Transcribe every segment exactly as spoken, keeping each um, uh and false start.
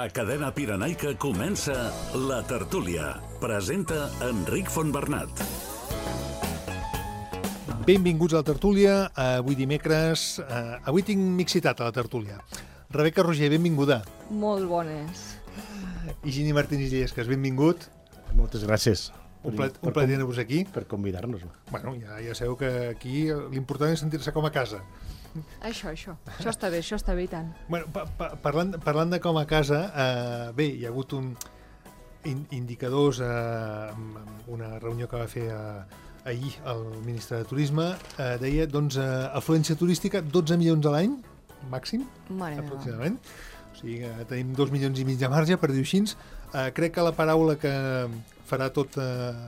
A Cadena Pirenaica comença La Tertúlia. Presenta Enric Fontbernat. Benvinguts a La Tertúlia. Avui dimecres... Uh, avui tinc mixitat a La Tertúlia. Rebeca Roger, benvinguda. Molt bones. I Gini Martínez Llesques, benvingut. Moltes gràcies. Un plat, un plat tenir-vos aquí. Per convidar-nos. Bueno, ja, ja sabeu que aquí l'important és sentir-se com a casa. Això, això. Això està bé, això està bé i tant. Bueno, pa pa parlant, parlant de com a casa, eh, bé, hi ha hagut un in indicadors eh, en una reunió que va fer eh, ahir el ministre de Turisme, eh, deia, doncs, eh, afluència turística, dotze milions a l'any, màxim, Mare aproximadament. O sigui que tenim dos milions i mig de marge, per dir-ho així. Eh, crec que la paraula que farà tot... Eh,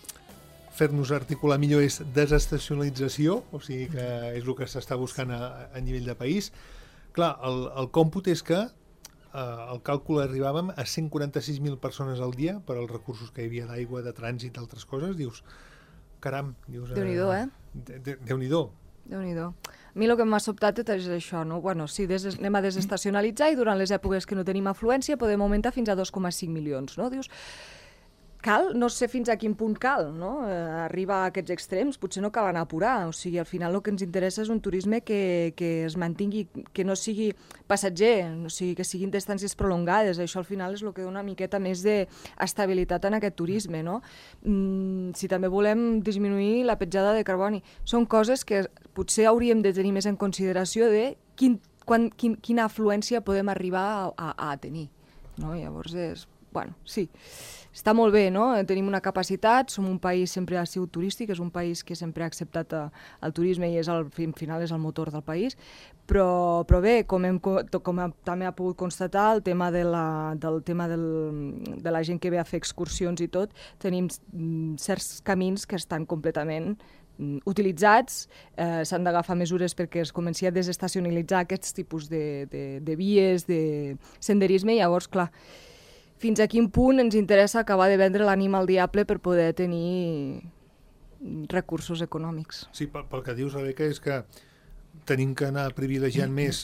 fer-nos articular millor és desestacionalització, o sigui que és el que s'està buscant a, a nivell de país. Clar, el, el còmput és que eh, el càlcul arribàvem a cent quaranta-sis mil persones al dia per als recursos que hi havia d'aigua, de trànsit, d'altres coses. Dius, caram... Dius, Déu-n'hi-do, eh? De, de, Déu-n'hi-do. Déu-n'hi-do. A mi el que m'ha sobtat és això, no? Bueno, sí, des, anem a desestacionalitzar i durant les èpoques que no tenim afluència podem augmentar fins a dos coma cinc milions, no? Dius... Cal? No sé fins a quin punt cal, no? Eh, arriba a aquests extrems, potser no cal anar a apurar, o sigui, al final el que ens interessa és un turisme que, que es mantingui, que no sigui passatger, o sigui, que siguin distàncies prolongades, això al final és el que dona una miqueta més d'estabilitat en aquest turisme, no? Mm, si també volem disminuir la petjada de carboni, són coses que potser hauríem de tenir més en consideració de quin, quan, quin, quina afluència podem arribar a, a, a tenir, no? Llavors és... Bueno, sí, està molt bé, no? Tenim una capacitat, som un país sempre ha sigut turístic, és un país que sempre ha acceptat el turisme i és el, al final és el motor del país, però, però bé, com, hem, com també ha pogut constatar, el tema, de la, del tema del, de la gent que ve a fer excursions i tot, tenim certs camins que estan completament utilitzats, eh, s'han d'agafar mesures perquè es comenci a desestacionalitzar aquests tipus de, de, de vies, de senderisme, i llavors, clar, fins a quin punt ens interessa acabar de vendre l'ànima al diable per poder tenir recursos econòmics. Sí, pel, pel que dius, Rebeca, és que tenim que anar privilegiant més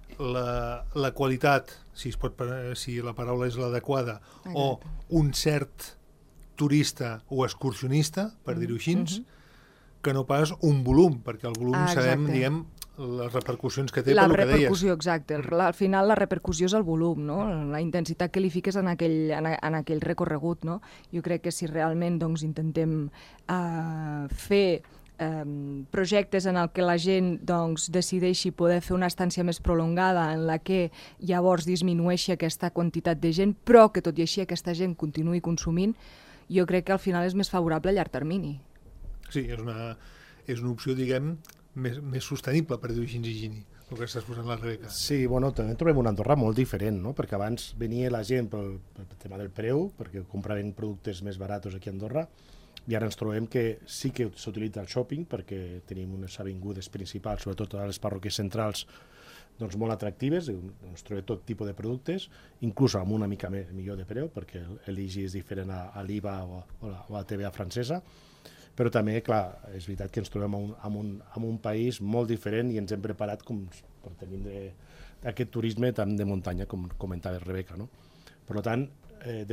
la, la qualitat, si, es pot, si la paraula és l'adequada, o un cert turista o excursionista, per dir-ho així, mm-hmm. que no pas un volum, perquè el volum ah, sabem, diguem, les repercussions que té la per el que deies. La repercussió, exacte. Al final la repercussió és el volum, no? La intensitat que li fiques en aquell, en, en aquell recorregut, no? Jo crec que si realment doncs, intentem uh, fer um, projectes en el que la gent doncs, decideixi poder fer una estància més prolongada en la que llavors disminueixi aquesta quantitat de gent, però que tot i així aquesta gent continuï consumint, jo crec que al final és més favorable a llarg termini. Sí, és una, és una opció, diguem, més, més sostenible, per dir-ho així, Gini, el que estàs posant la Rebeca. Sí, bueno, també trobem una Andorra molt diferent, no? Perquè abans venia la gent pel, pel tema del preu, perquè compraven productes més barats aquí a Andorra, i ara ens trobem que sí que s'utilitza el shopping, perquè tenim unes avingudes principals, sobretot a les parròquies centrals, doncs molt atractives, ens trobem tot tipus de productes, inclús amb una mica més, millor de preu, perquè l'I G I és diferent a, a l'I V A o a, o a la T V A francesa, però també, clar, és veritat que ens trobem en un, en un, en un país molt diferent i ens hem preparat com, per tenir aquest turisme tan de muntanya, com comentava Rebeca, no? Per tant, eh,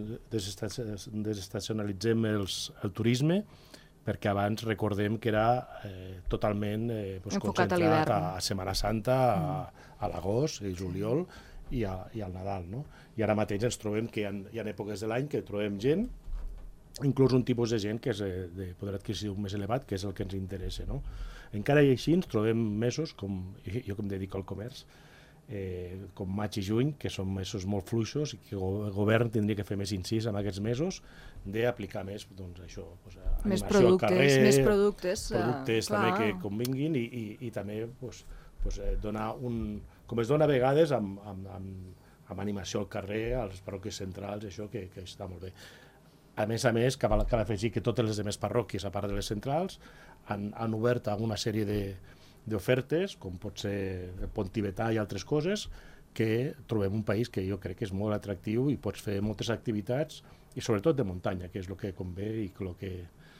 desestacionalitzem els, el turisme, perquè abans recordem que era eh, totalment eh, pues, concentrat a, a Setmana Santa, a, a l'agost, a juliol i, a, i al Nadal, no? I ara mateix ens trobem que hi ha, hi ha èpoques de l'any que trobem gent, inclús un tipus de gent que és de poder adquisitiu més elevat, que és el que ens interessa, no? Encara i així ens trobem mesos, com jo que em dedico al comerç, eh, com maig i juny, que són mesos molt fluixos i que el govern tindria que fer més incís en aquests mesos d'aplicar més, doncs això, pues, més animació productes, al carrer, més productes, productes uh, també que convinguin i, i, i també pues, pues, donar un... com es dona a vegades amb, amb, amb, amb animació al carrer, a les parròquies centrals, això que, que està molt bé. A més a més, cal, cal afegir que totes les demés parròquies, a part de les centrals, han, han obert una sèrie d'ofertes, com pot ser el pont tibetà i altres coses, que trobem un país que jo crec que és molt atractiu i pots fer moltes activitats, i sobretot de muntanya, que és el que convé i el que,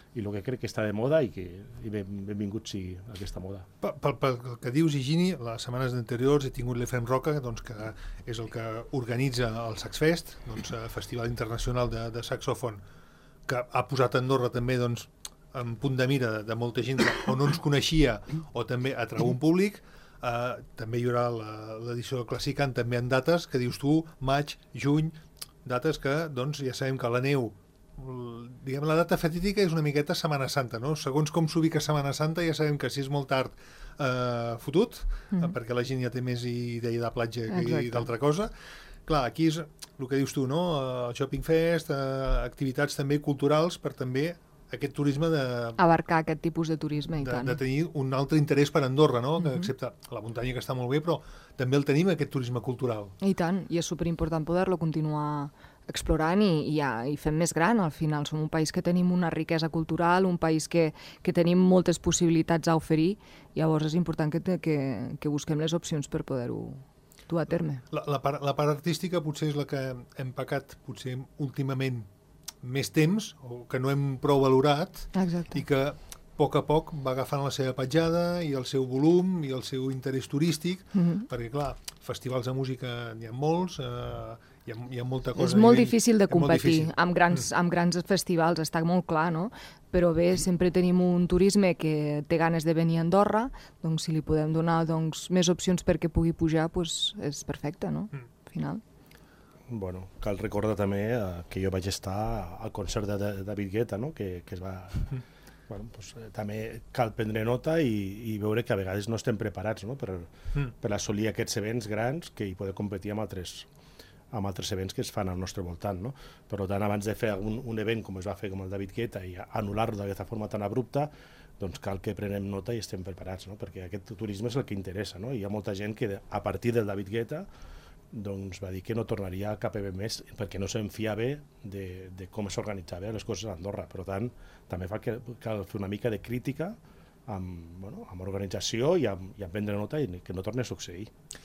i el que crec que està de moda i que i ben, benvingut sigui aquesta moda. Pel, pel, pel que dius, Higini, les setmanes anteriors he tingut l'Efrem Roca, doncs, que és el que organitza el Saxfest, doncs, Festival Internacional de, de Saxòfon, que ha posat Andorra també doncs, en punt de mira de, de molta gent que o no ens coneixia o també atrau un públic. Uh, també hi haurà l'edició del Classicant també en dates que dius tu, maig, juny, dates que doncs, ja sabem que la neu, diguem, la data fatídica és una miqueta Setmana Santa, no? Segons com s'ubica Setmana Santa ja sabem que si és molt tard eh, fotut, mm. eh, perquè la gent ja té més idea de platja que d'altra cosa. Clar, aquí és el que dius tu, no? El Shopping Fest, eh, activitats també culturals per també aquest turisme de... abarcar aquest tipus de turisme, i de, tant. De tenir un altre interès per Andorra, no? Que, mm-hmm. excepte la muntanya, que està molt bé, però també el tenim, aquest turisme cultural. I tant, i és superimportant poder-lo continuar explorant i, i, ja, i fem més gran. Al final som un país que tenim una riquesa cultural, un país que, que tenim moltes possibilitats a oferir, llavors és important que, te, que, que busquem les opcions per poder-ho dur a terme. La, la, part, la part artística potser és la que hem pecat potser últimament més temps, o que no hem prou valorat. Exacte. I que a poc a poc va agafant la seva petjada i el seu volum i el seu interès turístic, mm-hmm. perquè clar, festivals de música n'hi ha molts, eh, hi, ha, hi ha molta cosa. És molt nivell, difícil de competir difícil. Amb, grans, amb grans festivals, està molt clar, no? Però bé, sempre tenim un turisme que té ganes de venir a Andorra, doncs si li podem donar doncs, més opcions perquè pugui pujar, doncs és perfecte, no? Mm. Al final. Bueno, cal recordar també eh, que jo vaig estar al concert de, de David Guetta, no? que, que es va... Mm. Bueno, pues, eh, també cal prendre nota i, i veure que a vegades no estem preparats, no? per, mm. per assolir aquests events grans que hi poder competir amb altres, amb altres events que es fan al nostre voltant. No? Per tant, abans de fer un, un event com es va fer com el David Guetta i anul·lar-lo d'aquesta forma tan abrupta, doncs cal que prenem nota i estem preparats, no? perquè aquest turisme és el que interessa. No? Hi ha molta gent que a partir del David Guetta doncs va dir que no tornaria a cap event més perquè no se'n fiava de, de com s'organitzaven les coses a Andorra. Per tant, també fa que cal fer una mica de crítica amb, bueno, amb organització i amb, i amb prendre nota i que no torni a succeir.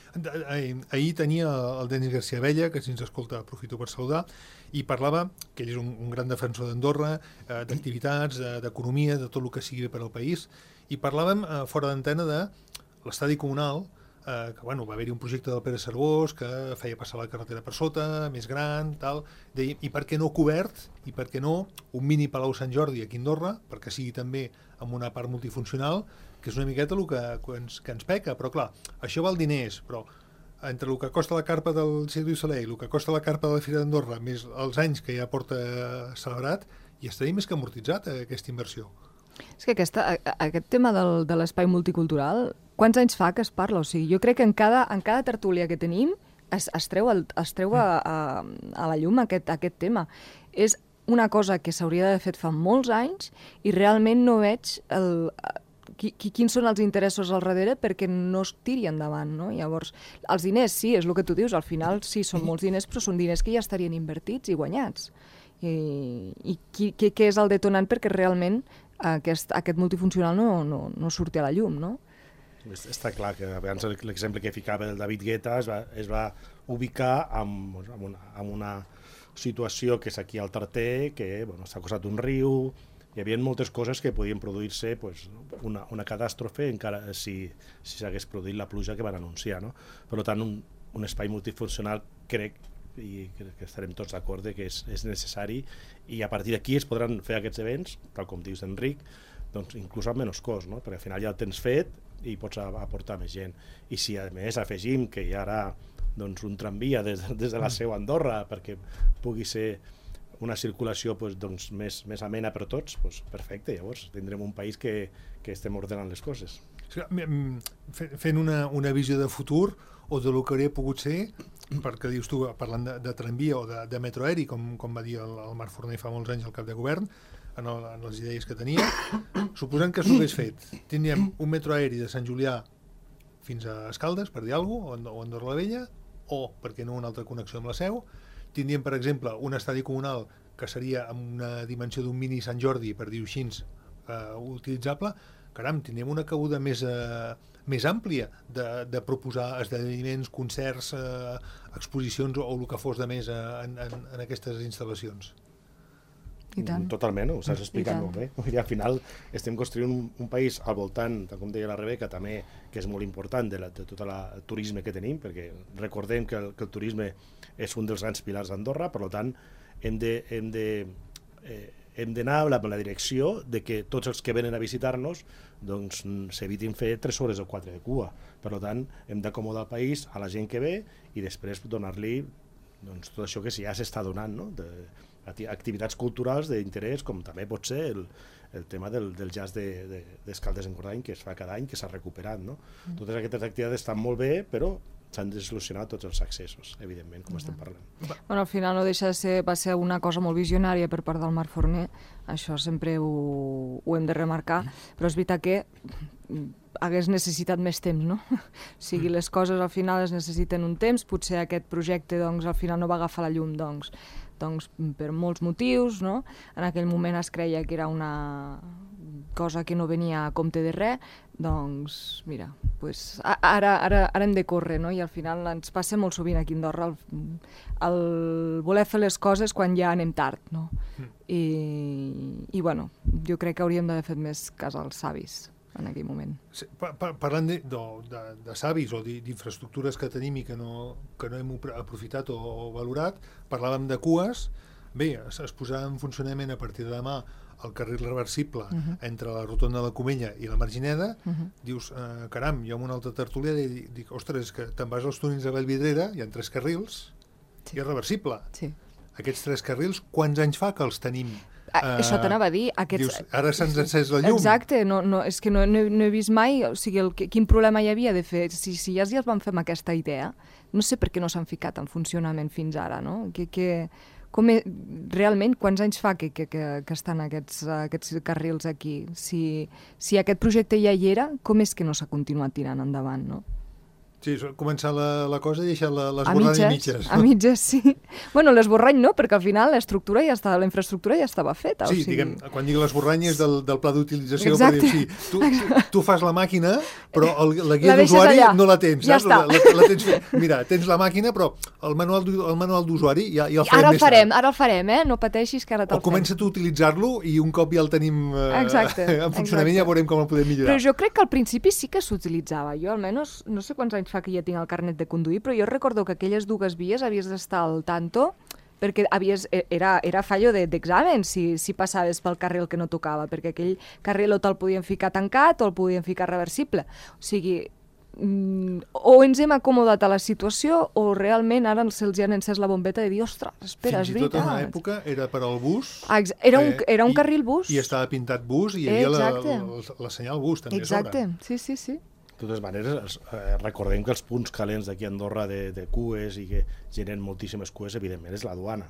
Ahir tenia el Denis García Abella, que si ens escolta aprofito per saludar, i parlava que ell és un, un gran defensor d'Andorra, eh, d'activitats, d'economia, de tot el que sigui per al país, i parlàvem eh, fora d'antena de l'estadi comunal, Uh, que bueno, va haver-hi un projecte del Pere Servós que feia passar la carretera per sota, més gran, tal, deia, i per què no cobert, i per què no un mini Palau Sant Jordi aquí a Andorra, perquè sigui també amb una part multifuncional, que és una miqueta el que, que, ens, que ens peca, però clar, això val diners, però entre el que costa la carpa del Cirque du Soleil, el que costa la carpa de la Fira d'Andorra, més els anys que ja porta celebrat, ja estaria més que amortitzat aquesta inversió. És que aquesta, aquest tema del, de l'espai multicultural, quants anys fa que es parla? O sigui, jo crec que en cada, en cada tertúlia que tenim es, es treu, el, es treu a, a, a la llum aquest, aquest tema. És una cosa que s'hauria d'haver fet fa molts anys i realment no veig el, qui, qui, quins són els interessos al darrere perquè no es tiri endavant, no? Llavors, els diners, sí, és el que tu dius, al final sí, són molts diners, però són diners que ja estarien invertits i guanyats. I, i qui, qui, què és el detonant perquè realment aquest, aquest multifuncional no, no, no surti a la llum, no? Està clar que abans l'exemple que ficava del David Guetta es va, es va ubicar amb, amb, una, amb una situació que és aquí al Tarter, que bueno, s'ha costat un riu, hi havia moltes coses que podien produir-se pues, una, una catàstrofe encara si s'hagués si produït la pluja que van anunciar. No? Per tant, un, un espai multifuncional crec i crec que estarem tots d'acord que és, és necessari i a partir d'aquí es podran fer aquests events, tal com dius Enric, doncs inclús amb menys cost, no? Perquè al final ja el tens fet i pots aportar més gent. I si a més afegim que hi haurà doncs, un tramvia des, des de la Seu a Andorra perquè pugui ser una circulació pues, doncs, més, més amena per tots, pues, perfecte, llavors tindrem un país que, que estem ordenant les coses. Fent una, una visió de futur o de lo que hauria pogut ser, perquè dius tu, parlant de, de tramvia o de, de metro aeri, com, com va dir el, el Marc Forner fa molts anys al cap de govern, en, el, en les idees que tenia, suposant que s'ho hagués fet, tindríem un metro aeri de Sant Julià fins a Escaldes, per dir alguna cosa, o Andorra la Vella, o, per què no, una altra connexió amb la Seu, tindríem, per exemple, un estadi comunal que seria amb una dimensió d'un mini Sant Jordi, per dir-ho així, eh, utilitzable, caram, tindríem una cabuda més, eh, més àmplia de, de proposar esdeveniments, concerts, eh, exposicions o el que fos de més eh, en, en, en aquestes instal·lacions. Totalment, ho estàs explicant molt bé. I al final estem construint un, un país al voltant, com deia la Rebeca, també, que és molt important de, la, de tot la, el turisme que tenim, perquè recordem que el, que el turisme és un dels grans pilars d'Andorra, per tant, hem de, hem de, eh, hem d'anar en la direcció de que tots els que venen a visitar-nos doncs s'evitin fer tres hores o quatre de cua. Per tant, hem d'acomodar el país a la gent que ve i després donar-li doncs, tot això que ja s'està donant, no? De, activitats culturals d'interès, com també pot ser el, el tema del, del jazz de, de, d'Escaldes en Gordany, que es fa cada any, que s'ha recuperat. No? Mm. Totes aquestes activitats estan molt bé, però s'han de solucionar tots els accessos, evidentment, com mm. estem parlant. Bueno, al final no deixa de ser, va ser una cosa molt visionària per part del Marc Forner, això sempre ho, ho hem de remarcar, però és veritat que hagués necessitat més temps, no? O sigui, les coses al final es necessiten un temps, potser aquest projecte doncs, al final no va agafar la llum, doncs, doncs per molts motius, no? En aquell moment es creia que era una cosa que no venia a compte de res, doncs mira, pues, ara, ara, ara hem de córrer, no? I al final ens passa molt sovint aquí a Andorra el, el voler fer les coses quan ja anem tard, no? I, i bueno, jo crec que hauríem d'haver fet més cas als savis en aquell moment. Sí, pa pa parlant de, de, de, de savis o d'infraestructures que tenim i que no, que no hem aprofitat o, o valorat, parlàvem de cues. Bé, es, es posarà en funcionament a partir de demà el carril reversible uh -huh. entre la rotonda de la Comella i la Margineda. Uh -huh. Dius, eh, caram, jo amb una altra tertúlia dic, dic ostres, que te'n vas als túnels de Vallvidrera, hi ha tres carrils, sí. i és reversible. Sí. Aquests tres carrils, quants anys fa que els tenim? Uh, Això t'anava a dir. Aquests... Dius, ara se'ns encès la llum. Exacte, no, no, és que no, no, no he vist mai, o sigui, el, quin problema hi havia de fer, si, si ja, ja els vam fer amb aquesta idea, no sé per què no s'han ficat en funcionament fins ara, no? Que, que, com és, realment, quants anys fa que, que, que, que estan aquests, aquests carrils aquí? Si, si aquest projecte ja hi era, com és que no s'ha continuat tirant endavant, no? Sí, començar la, la cosa i deixar l'esborrany a mitges. A mitges, sí. Bueno, l'esborrany no, perquè al final l'estructura ja estava, la infraestructura ja estava feta. Sí, o sigui... diguem, quan dic l'esborrany és del, del pla d'utilització, per dir, sí, tu, tu, tu fas la màquina, però el, la guia d'usuari no la tens, ja saps? La, la, la tens, mira, tens la màquina, però el manual, el manual d'usuari ja, ja el farem ara el més farem, tard. Ara el farem, eh? No pateixis que ara te'l fem. O comença tu a utilitzar-lo i un cop ja el tenim eh, exacte, en funcionament, exacte. Ja veurem com el podem millorar. Però jo crec que al principi sí que s'utilitzava. Jo almenys, no sé quants anys fa que ja tinc el carnet de conduir, però jo recordo que aquelles dues vies havies d'estar al tanto perquè havies, era, era fallo d'examen de, si, si passaves pel carril que no tocava, perquè aquell carril o te'l podien ficar tancat o el podien ficar reversible. O sigui, mm, o ens hem acomodat a la situació o realment ara se'ls ha encès la bombeta de dir, ostres, espera, és veritat. Fins i tot en una època era per al bus. Ah, era un, eh, era un i, carril bus. I estava pintat bus i hi havia la, la, la senyal bus també exacte. A sobre. Sí, sí, sí. De totes maneres, eh, recordem que els punts calents d'aquí a Andorra de, de cues i que generen moltíssimes cues, evidentment, és la duana.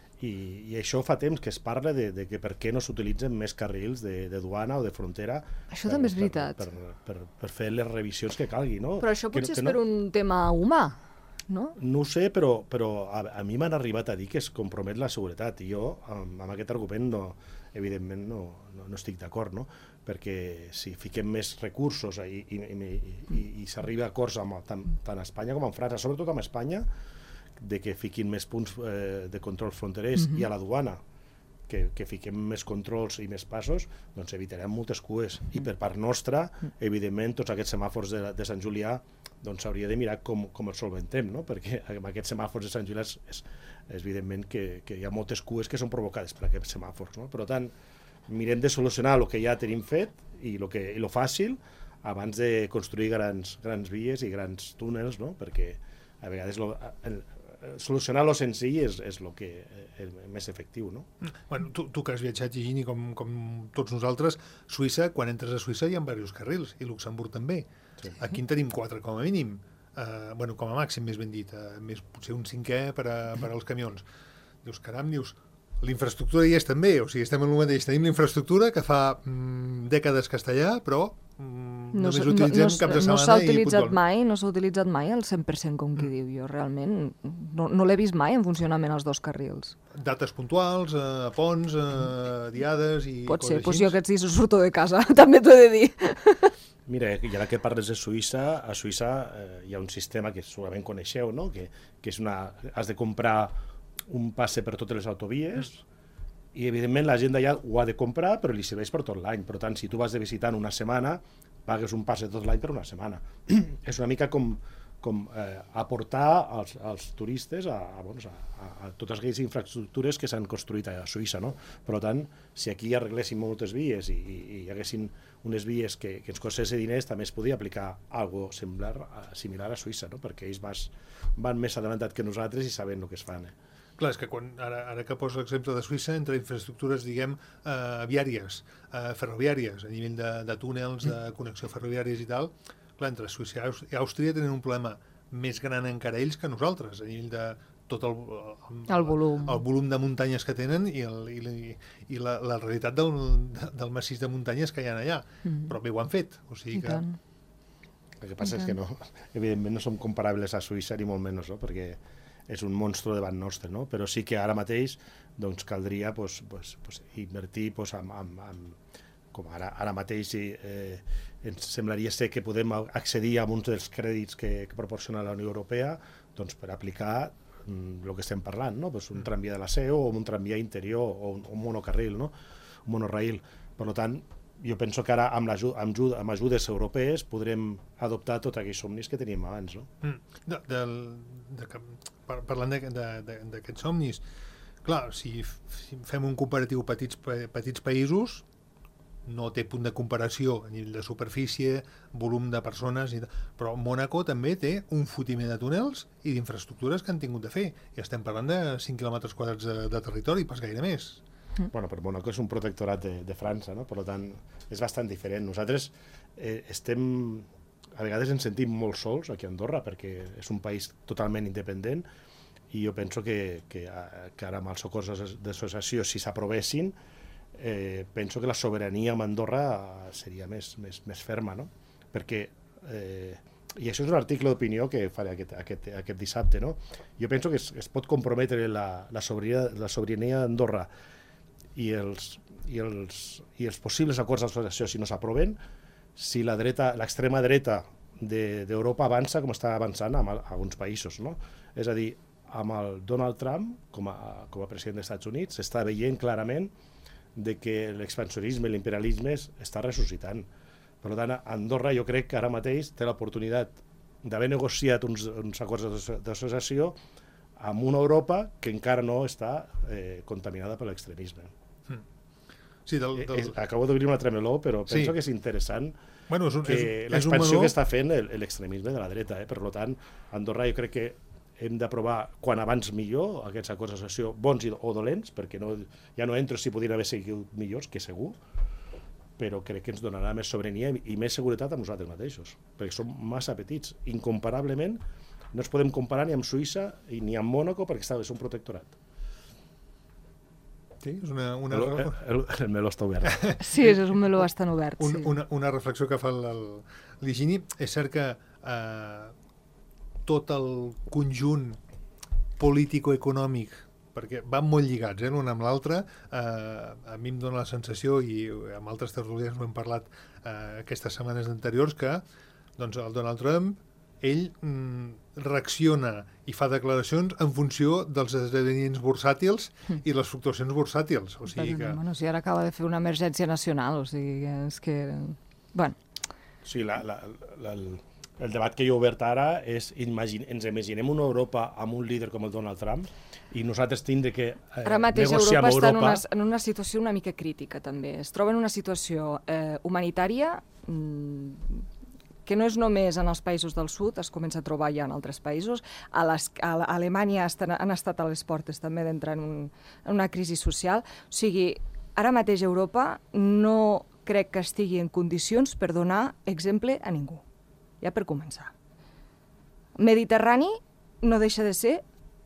I, i això fa temps que es parla de, de que per què no s'utilitzen més carrils de, de duana o de frontera. Això per, també és veritat. Per, per, per, per fer les revisions que calgui, no? Però això potser que, que és per no, un tema humà, no? No ho sé, però, però a, a mi m'han arribat a dir que es compromet la seguretat i jo amb, amb aquest argument no, evidentment no, no, no estic d'acord, no? Perquè si fiquem més recursos i, i, i, i, i s'arriba a acords amb, tant, tant a Espanya com a França, sobretot amb Espanya, de que fiquin més punts eh, de control fronterers mm-hmm. i a la duana, que, que fiquem més controls i més passos, doncs evitarem moltes cues. I per part nostra, evidentment, tots aquests semàfors de, de Sant Julià doncs s'hauria de mirar com, com els solventem, no? Perquè amb aquests semàfors de Sant Julià és, és, és evident que, que hi ha moltes cues que són provocades per aquests semàfors, no? Per tant, mirem de solucionar el que ja tenim fet i el que, i lo fàcil abans de construir grans, grans vies i grans túnels, no? Perquè a vegades lo, el, solucionar lo senzill és, és el que és més efectiu, no? Bueno, tu, tu que has viatjat, Higini, com, com tots nosaltres, Suïssa, quan entres a Suïssa hi ha diversos carrils, i Luxemburg també. Sí. Aquí en tenim quatre com a mínim, uh, bueno, com a màxim, més ben dit, uh, més, potser un cinquè per, a, per als camions. Dius, caram, dius, l'infraestructura hi és també, o sigui, estem en el mateix, tenim l'infraestructura que fa mm, dècades que està allà, però mm, no, només utilitzem no, caps de setmana i futbol. No s'ha utilitzat mai, no s'ha utilitzat mai al cent per cent, com qui mm. diu. Jo realment no, no l'he vist mai en funcionament els dos carrils. Dates puntuals, eh, ponts, eh, diades i pot coses ser, així. doncs jo aquests dies surto de casa, també t'ho he de dir. Mira, i ara que parles de Suïssa, a Suïssa eh, hi ha un sistema que segurament coneixeu, no? Que, que és una... has de comprar un passe per totes les autovies i evidentment la gent d'allà ho ha de comprar, però li serveix per tot l'any. Per tant, si tu vas de visitant una setmana, pagues un passe tot l'any per una setmana. És una mica com, com eh, aportar als, als turistes a, a, doncs, a, a totes aquelles infraestructures que s'han construït a Suïssa, no? Per tant, si aquí arregléssim moltes vies i, i, i hi haguessin unes vies que, que ens costessin diners, també es podia aplicar algo similar, similar a Suïssa, no? Perquè ells vas, van més adelantat que nosaltres i saben el que es fan. Eh? Clar, és que quan, ara, ara que poso l'exemple de Suïssa, entre infraestructures, diguem, eh, viàries, eh, ferroviàries, a nivell de, de túnels, de connexió ferroviàries i tal, clar, entre Suïssa i Àustria tenen un problema més gran encara ells que nosaltres, a nivell de tot el, el, el volum el volum de muntanyes que tenen i, el, i, la, i la, la realitat del, del massís de muntanyes que hi ha allà. Mm. Però bé ho han fet. O sigui I que... tant. El que passa és que no, evidentment no som comparables a Suïssa ni molt menys, no? Perquè és un monstru davant nostre, no? Però sí que ara mateix doncs, caldria pues, pues, pues, invertir pues, amb, amb, amb, com ara, ara mateix eh, ens semblaria ser que podem accedir a uns dels crèdits que, que proporciona la Unió Europea doncs, per aplicar mm, el que estem parlant, no? Pues un tramvia de la C E O o un tramvia interior o un, un monocarril, no? Un monorail. Per tant, jo penso que ara amb, amb, amb ajudes europees podrem adoptar tots aquells somnis que teníem abans. No? Mm. De, de, de, de, parlant d'aquests somnis, clar, si, si fem un comparatiu petits, petits països, no té punt de comparació a nivell de superfície, volum de persones, i de... però Mònaco també té un fotimer de túnels i d'infraestructures que han tingut de fer. I estem parlant de cinc quilòmetres quadrats de, de territori, pas gaire més. Bueno, però Mònaco és un protectorat de, de França, no? Per tant, és bastant diferent. Nosaltres eh, estem, a vegades ens sentim molt sols aquí a Andorra, perquè és un país totalment independent, i jo penso que, que, que ara amb els acords d'associació, si s'aprovessin, eh, penso que la sobirania amb Andorra seria més, més, més ferma, no? Perquè, eh, i això és un article d'opinió que faré aquest, aquest, aquest dissabte, no? Jo penso que es, es pot comprometre la, la sobirania, la sobirania d'Andorra i els, i, els, i els possibles acords d'associació, si no s'aproven, si la dreta, l'extrema dreta d'Europa de, avança com està avançant amb alguns països, no? És a dir, amb el Donald Trump com a, com a president dels Estats Units s'està veient clarament de que l'expansionisme i l'imperialisme està ressuscitant. Per tant, Andorra jo crec que ara mateix té l'oportunitat d'haver negociat uns, uns acords d'associació amb una Europa que encara no està eh, contaminada per l'extremisme. Mm. Sí, del, del... Eh, acabo d'obrir una tremeló, però penso sí. que és interessant bueno, és un, que és, l'expansió meló... que està fent l'extremisme de la dreta. Eh? Per tant, Andorra jo crec que hem d'aprovar quan abans millor aquests acords d'associació bons o dolents, perquè no, ja no entro si podrien haver sigut millors, que segur, però crec que ens donarà més sobirania i més seguretat a nosaltres mateixos, perquè som massa petits. Incomparablement, no ens podem comparar ni amb Suïssa ni amb Mònaco perquè és un protectorat. Sí, és una... una... El, el, el meló està obert. Sí, és un meló bastant obert. Un, sí. una, una reflexió que fa l'Higini. És cert que eh, tot el conjunt político-econòmic, perquè van molt lligats, eh, l'un amb l'altre, eh, a mi em dóna la sensació, i amb altres tertulians ho hem parlat eh, aquestes setmanes anteriors, que doncs, el Donald Trump, ell mm, reacciona i fa declaracions en funció dels esdeveniments bursàtils mm. i les fluctuacions bursàtils. O sigui que... Bueno, si ara acaba de fer una emergència nacional, o sigui, és que... Bueno. Sí, la, la, la, el, el debat que hi ha obert ara és, imagine, ens imaginem una Europa amb un líder com el Donald Trump i nosaltres tindre que eh, ara mateix negociar Europa amb està Europa... en una, en una situació una mica crítica, també. Es troba en una situació eh, humanitària mm, que no és només en els països del sud, es comença a trobar ja en altres països. A, les, a Alemanya estan, han estat a les portes també d'entrar en, un, en una crisi social. O sigui, ara mateix Europa no crec que estigui en condicions per donar exemple a ningú. Ja per començar. Mediterrani no deixa de ser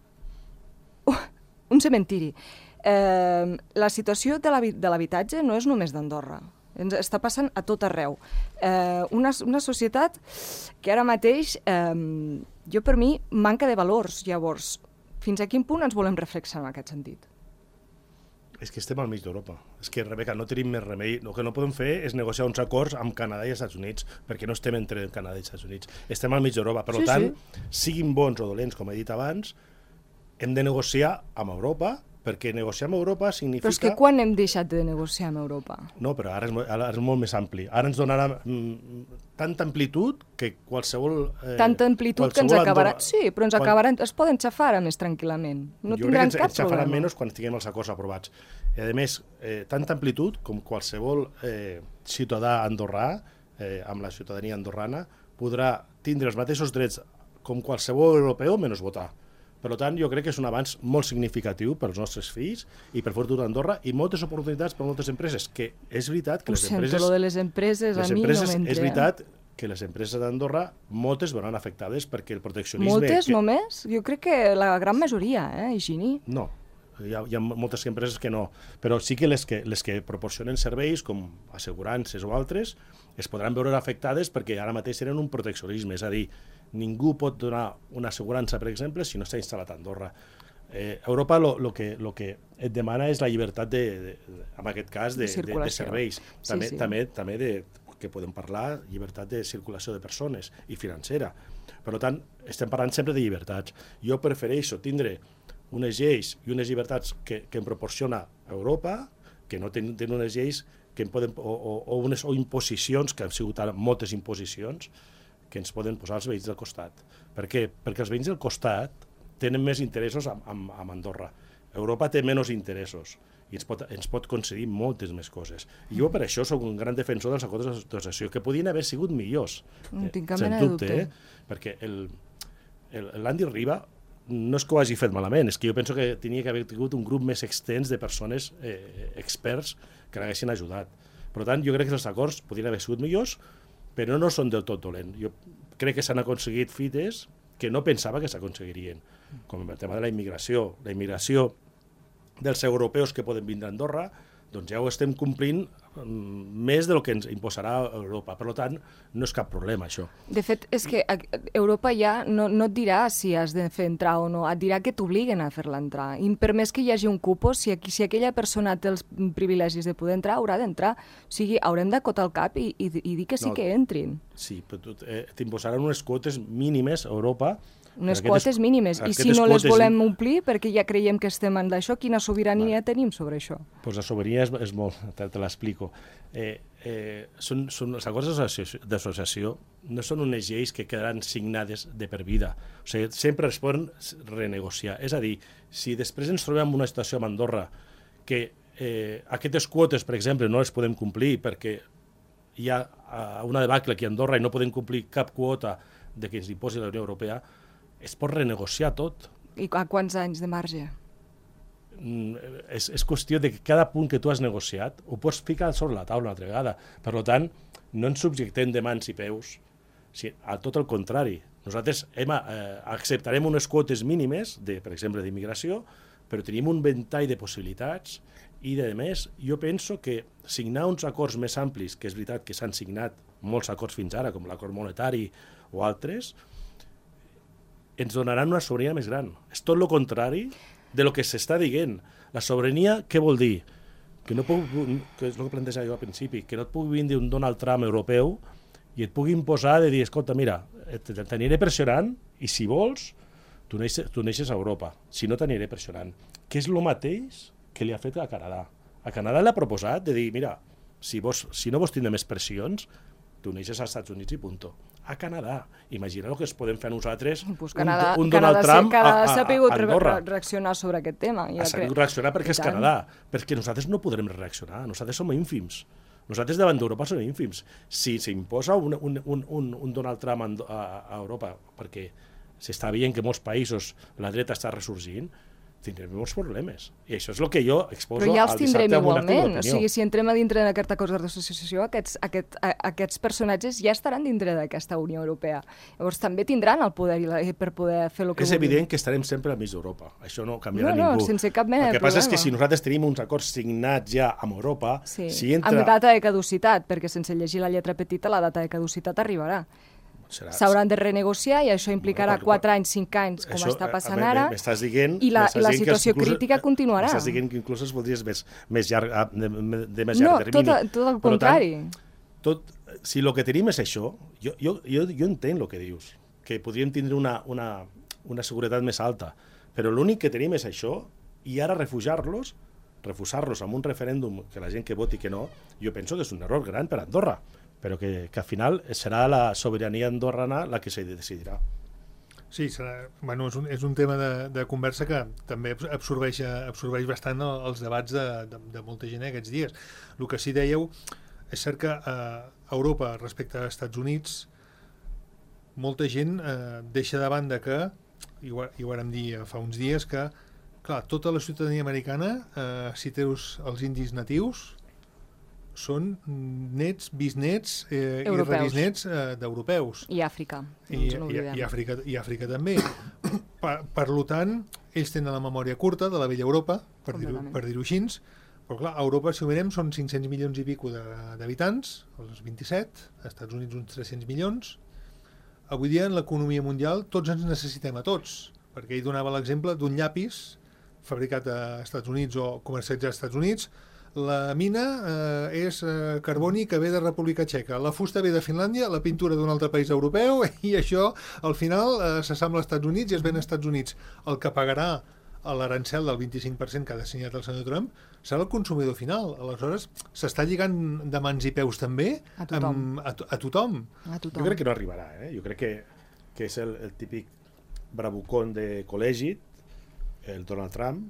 un cementiri. Eh, la situació de l'habitatge no és només d'Andorra. Ens està passant a tot arreu. Eh, una, una societat que ara mateix, eh, jo per mi, manca de valors. Llavors, fins a quin punt ens volem reflexionar en aquest sentit? És que estem al mig d'Europa. És que, Rebeca, no tenim més remei. El que no podem fer és negociar uns acords amb Canadà i els Estats Units, perquè no estem entre Canadà i els Estats Units. Estem al mig d'Europa. Per sí, tant, sí. siguin bons o dolents, com he dit abans, hem de negociar amb Europa perquè negociar amb Europa significa... Però és que quan hem deixat de negociar amb Europa? No, però ara és, ara és molt més ampli. Ara ens donarà mm, tanta amplitud que qualsevol... Eh, tanta amplitud que ens acabarà... Andorra... Sí, però ens quan... acabaran... es poden xafar més tranquil·lament. No jo tindran crec que cap ens xafaran problema. menys quan tinguem els acords aprovats. I, a més, eh, tanta amplitud com qualsevol eh, ciutadà andorrà, eh, amb la ciutadania andorrana, podrà tindre els mateixos drets com qualsevol europeu menys votar. Per tant, jo crec que és un avanç molt significatiu pels nostres fills i per futur d'Andorra i moltes oportunitats per moltes empreses, que és veritat que Ho les sento, empreses... lo de les empreses, les a mi empreses, no m'entra. És veritat que les empreses d'Andorra, moltes veuran afectades perquè el proteccionisme... Moltes que... només? Jo crec que la gran majoria, eh, Higini? No, hi ha, hi ha moltes empreses que no, però sí que les que, les que proporcionen serveis com assegurances o altres es podran veure afectades perquè ara mateix tenen un proteccionisme, és a dir, ningú pot donar una assegurança, per exemple, si no està instal·lat a Andorra. Eh, Europa lo, lo, que, lo que et demana és la llibertat, de, de, en aquest cas, de, de, de serveis. També, sí, sí. també, també de, que podem parlar, llibertat de circulació de persones i financera. Per tant, estem parlant sempre de llibertats. Jo prefereixo tindre unes lleis i unes llibertats que, que em proporciona Europa, que no tenen, tenen unes lleis que em poden, o, o, o unes o imposicions, que han sigut moltes imposicions, que ens poden posar els veïns del costat. Per què? Perquè els veïns del costat tenen més interessos amb, amb, amb Andorra. Europa té menys interessos i ens pot, ens pot concedir moltes més coses. I jo per això soc un gran defensor dels acords d'associació, que podien haver sigut millors. No tinc cap sens mena de dubte, dubte. Eh? Perquè l'Andy Riba no és que ho hagi fet malament, és que jo penso que tenia que haver tingut un grup més extens de persones eh, experts que l'haguessin ajudat. Per tant, jo crec que els acords podien haver sigut millors, però no són del tot dolent. Jo crec que s'han aconseguit fites que no pensava que s'aconseguirien, com el tema de la immigració. La immigració dels europeus que poden vindre a Andorra, doncs ja ho estem complint més del que ens imposarà Europa. Per tant, no és cap problema, això. De fet, és que Europa ja no, no et dirà si has de fer entrar o no, et dirà que t'obliguen a fer-la entrar. I per més que hi hagi un cupo, si, aquí, si aquella persona té els privilegis de poder entrar, haurà d'entrar. O sigui, haurem d'acotar el cap i, i, i dir que sí no, que entrin. Sí, però eh, t'imposaran unes quotes mínimes a Europa. Unes quotes mínimes. I si no les volem omplir, perquè ja creiem que estem en d'això, quina sobirania vale. tenim sobre això? Pues la sobirania és, és molt, te, te l'explico. Eh, eh, són, són, els acords d'associació no són unes lleis que quedaran signades de per vida. O sigui, sempre es poden renegociar. És a dir, si després ens trobem en una situació a Andorra que eh, aquestes quotes, per exemple, no les podem complir perquè hi ha una debacle aquí a Andorra i no podem complir cap quota de que ens imposi la Unió Europea, es pot renegociar tot. I a quants anys de marge? Mm, és, és qüestió de que cada punt que tu has negociat ho pots ficar sobre la taula una altra vegada. Per tant, no ens subjectem de mans i peus, si, a tot el contrari. Nosaltres hem, eh, acceptarem unes quotes mínimes, de, per exemple, d'immigració, però tenim un ventall de possibilitats i, a més, jo penso que signar uns acords més amplis, que és veritat que s'han signat molts acords fins ara, com l'acord monetari o altres, ens donaran una sobirania més gran. És tot el contrari de lo que s'està dient. La sobirania, què vol dir? Que no puc, que és el que plantejava jo al principi, que no et pugui vindre un Donald Trump europeu i et pugui imposar de dir, escolta, mira, t'aniré pressionant i si vols, tu neixes, tu neixes a Europa. Si no, t'aniré pressionant. Que és el mateix que li ha fet a Canadà. A Canadà l'ha proposat de dir, mira, si, vos, si no vols tindre més pressions, tu neixes als Estats Units i punto. A Canadà. Imagina el que es podem fer a nosaltres, pues Canadà, un, un Donald Canadà, Trump Canadà a, a, a Andorra. Re reaccionar sobre aquest tema. Ja ha sabut reaccionar perquè és Canadà, perquè nosaltres no podrem reaccionar, nosaltres som ínfims. Nosaltres davant d'Europa som ínfims. Si s'imposa un, un, un, un, un Donald Trump a, a Europa, perquè s'està veient que molts països la dreta està ressorgint, tindrem molts problemes. I això és el que jo exposo al dissabte. Però ja els tindrem igualment. O sigui, si entrem a dintre d'aquest acord d'associació, aquests, aquest, a, aquests personatges ja estaran dintre d'aquesta Unió Europea. Llavors també tindran el poder i la, per poder fer el que és vulguin. És evident que estarem sempre al mig d'Europa. Això no canviarà no, no, ningú. No, sense cap mena de problema. El que passa és que si nosaltres tenim uns acords signats ja amb Europa... Sí, si entra... amb data de caducitat, perquè sense llegir la lletra petita la data de caducitat arribarà. S'hauran de renegociar i això implicarà bueno, quatre anys, cinc anys, com això, està passant ara, dient, i la, i la situació inclús, crítica continuarà. M'estàs dient que inclús es voldries més, més llarg, de, de més llarg no, termini. No, tot, tot el contrari. Tant, tot, si el que tenim és això, jo, jo, jo, jo entenc el que dius, que podríem tindre una, una, una seguretat més alta, però l'únic que tenim és això i ara refugiar-los, refusar-los amb un referèndum que la gent que voti que no, jo penso que és un error gran per Andorra, però que, que al final serà la sobirania andorrana la que se decidirà. Sí, serà, bueno, és, un, és un tema de, de conversa que també absorbeix, absorbeix bastant els debats de, de, de molta gent aquests dies. El que sí dèieu és cert que a Europa, respecte als Estats Units, molta gent eh, deixa de banda que, i ho, i ho vàrem dir fa uns dies, que clar, tota la ciutadania americana, eh, si teus els indis natius, són nets, bisnets eh, i rebisnets eh, d'europeus. I Àfrica, no I, ens n'oblidem. I, i, Àfrica, I Àfrica també. per, per tant, ells tenen la memòria curta de la vella Europa, per dir-ho per dir-ho així, però clar, a Europa, si ho mirem, són cinc-cents milions i pico d'habitants, els vint-i-set, als Estats Units uns tres-cents milions. Avui dia, en l'economia mundial, tots ens necessitem a tots, perquè ell donava l'exemple d'un llapis fabricat als Estats Units o comercialitzat als Estats Units. La mina eh, és eh, carboni que ve de República Txeca, la fusta ve de Finlàndia, la pintura d'un altre país europeu, i això, al final, eh, s'assembla als Estats Units i es ven als Estats Units. El que pagarà l'arancel del vint-i-cinc per cent que ha assenyat el senyor Trump serà el consumidor final. Aleshores, s'està lligant de mans i peus també a tothom. Amb, a, a, tothom. a tothom. Jo crec que no arribarà, eh? Jo crec que, que és el, el típic bravucón de col·legi, el Donald Trump,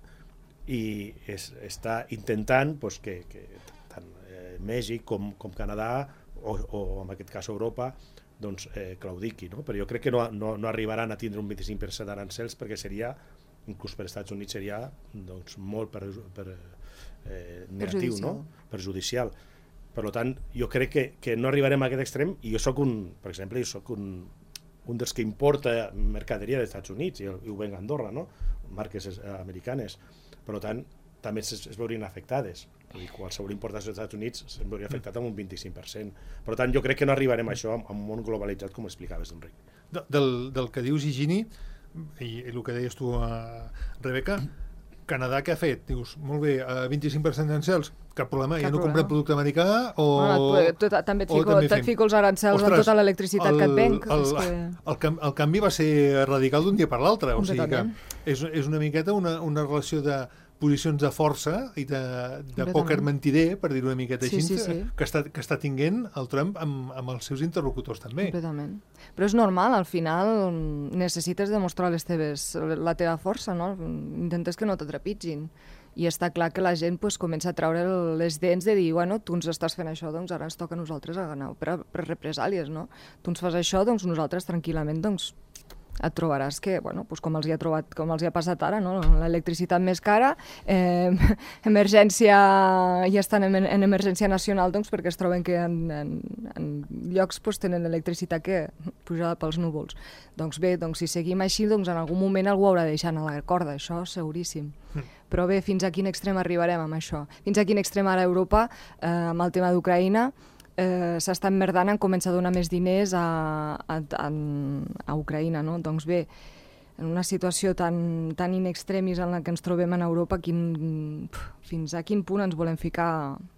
i es, està intentant pues, que, que tant eh, Mèxic com, com Canadà o, o en aquest cas Europa doncs, eh, claudiqui, no? Però jo crec que no, no, no arribaran a tindre un vint-i-cinc per cent d'arancels perquè seria, inclús per als Estats Units seria doncs, molt per, per, eh, negatiu, perjudicial. No? Perjudicial. Per tant, jo crec que, que no arribarem a aquest extrem i jo soc un, per exemple, jo soc un, un dels que importa mercaderia dels Estats Units i, i ho venc a Andorra, no? Marques eh, americanes. Per tant, també es, es veurien afectades. I qualsevol importació dels Estats Units es veuria afectat amb un vint-i-cinc per cent. Per tant, jo crec que no arribarem a això en un món globalitzat, com explicaves, Enric. De, del, del que dius, Higini, i, i el que deies tu, uh, Rebeca, Canadà què ha fet? Dius, molt bé, uh, vint-i-cinc per cent d'arancels, cap problema, cap ja no problema. Comprem producte americà o... Bueno, tu, tu, també et fico, també et fico els arancels en tota l'electricitat que et venc. El, és que... el, el, el canvi va ser radical d'un dia per l'altre, o sigui que és, és una miqueta una, una relació de posicions de força i de, de pòquer mentider, per dir-ho una miqueta així, sí, sí, sí. Que, està, que està tinguent el Trump amb, amb els seus interlocutors també. Completament. Però és normal, al final necessites demostrar les teves, la teva força, no? Intentes que no t'atrepitgin. I està clar que la gent pues, comença a treure les dents de dir, bueno, tu ens estàs fent això, doncs ara ens toca a nosaltres a ganar per, per represàlies, no? Tu ens fas això, doncs nosaltres tranquil·lament, doncs et trobaràs que, bueno, doncs com els hi ha trobat, com els hi ha passat ara, no? L'electricitat més cara, eh, emergència, ja estan en, en emergència nacional, doncs perquè es troben que en, en, en llocs doncs, tenen electricitat que pujada pels núvols. Doncs bé, doncs si seguim així, doncs en algun moment algú haurà de deixar anar la corda, això seguríssim. Mm. Però bé, fins a quin extrem arribarem amb això? Fins a quin extrem ara Europa, eh, amb el tema d'Ucraïna, Eh, s'està emmerdant en començar a donar més diners a, a, a, a Ucraïna, no? Doncs bé, en una situació tan, tan in extremis en la que ens trobem en Europa, quin, fins a quin punt ens volem ficar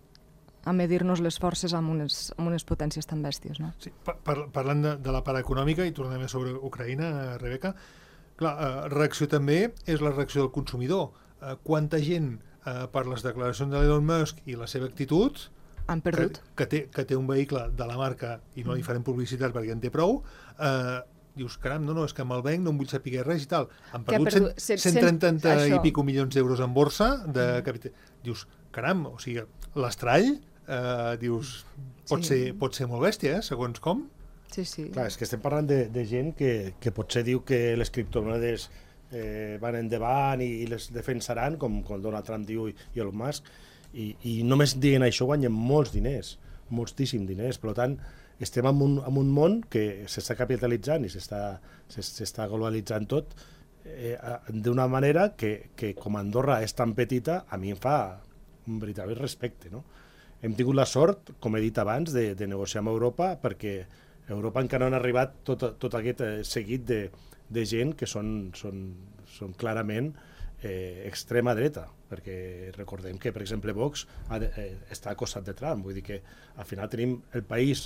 a medir-nos les forces amb unes, amb unes potències tan bèsties, no? Sí, par parlant de, de la part econòmica, i tornem sobre Ucraïna, Rebeca, clar, eh, reacció també és la reacció del consumidor. Eh, quanta gent, eh, per les declaracions de l'Elon Musk i la seva actitud, han perdut. Que, que, té, que té un vehicle de la marca i no li farem publicitat perquè en té prou, eh, dius, caram, no, no, és que me'l venc, no em vull saber res i tal. Han perdut, perdut cent trenta i pico milions d'euros en borsa de mm. capital. Dius, caram, o sigui, l'estrall, eh, dius, pot, sí. ser, pot ser molt bèstia, eh, segons com. Sí, sí. Clar, és que estem parlant de, de gent que, que potser diu que les criptomonedes eh, van endavant i, i les defensaran, com, com Donald Trump diu i, i Elon Musk, I, i només dient això guanyen molts diners, moltíssims diners. Per tant, estem en un, en un món que s'està capitalitzant i s'està globalitzant tot eh, d'una manera que, que com Andorra és tan petita, a mi em fa un veritable respecte, no? Hem tingut la sort, com he dit abans, de, de negociar amb Europa perquè a Europa encara no han arribat tot, tot aquest seguit de, de gent que són, són, són clarament Eh, extrema dreta, perquè recordem que, per exemple, Vox ha de, eh, està al costat de Trump, vull dir que al final tenim el país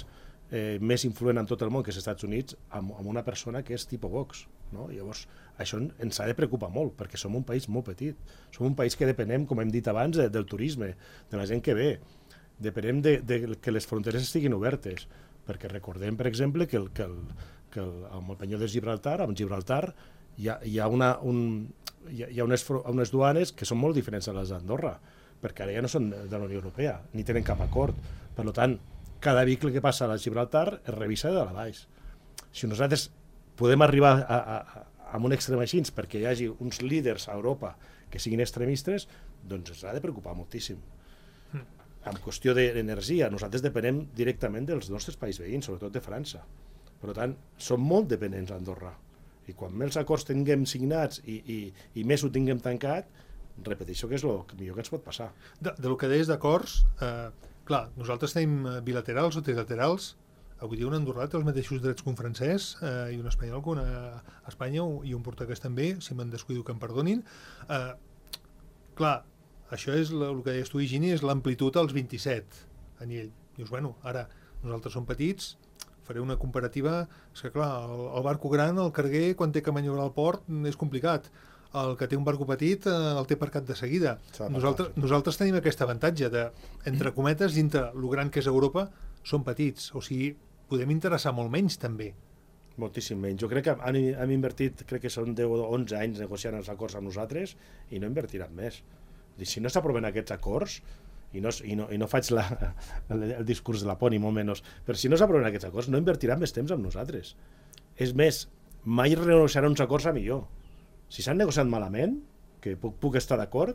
eh, més influent en tot el món, que és els Estats Units, amb, amb una persona que és tipus Vox. No? Llavors, això ens ha de preocupar molt, perquè som un país molt petit. Som un país que depenem, com hem dit abans, de, del turisme, de la gent que ve. Depenem de, de que les fronteres estiguin obertes, perquè recordem, per exemple, que, el, que, el, que el, amb el penyó de Gibraltar, amb Gibraltar, hi ha, hi ha, una, un, hi ha, hi ha unes, unes duanes que són molt diferents a les d'Andorra, perquè ara ja no són de la Unió Europea, ni tenen cap acord. Per tant, cada vehicle que passa a Gibraltar es revisa de dalt a baix. Si nosaltres podem arribar a, a, a, a un extrem així perquè hi hagi uns líders a Europa que siguin extremistes, doncs ens ha de preocupar moltíssim. Mm. En qüestió d'energia, nosaltres depenem directament dels nostres països veïns, sobretot de França. Per tant, som molt dependents d'Andorra. I quan més acords tinguem signats i, i, i més ho tinguem tancat, repeteixo que és el millor que ens pot passar. De, de lo que deies d'acords, eh, clar, nosaltres tenim bilaterals o trilaterals. Avui dia un andorrà té els mateixos drets que un francès eh, i un espanyol que una a Espanya i un portuguès també, si me'n descuido que em perdonin. Eh, clar, això és la, el que deies tu, Higini, és l'amplitud als vint-i-set a nivell. Dius, bueno, ara nosaltres som petits, faré una comparativa, és que clar, el, el barco gran, el carguer, quan té que maniobrar al port, és complicat. El que té un barco petit eh, el té aparcat de seguida. Nosaltres, nosaltres tenim aquest avantatge de, entre cometes, dintre el gran que és Europa, són petits, o sigui, podem interessar molt menys també. Moltíssim menys. Jo crec que han, han invertit, crec que són deu o onze anys negociant els acords amb nosaltres i no invertiran més. Si no s'aproven aquests acords, i no, i no, i no faig la, el, el discurs de la por ni molt menys, però si no s'aproven aquests acords no invertiran més temps amb nosaltres. És més, mai renegociaran uns acords a millor. Si s'han negociat malament, que puc, puc estar d'acord,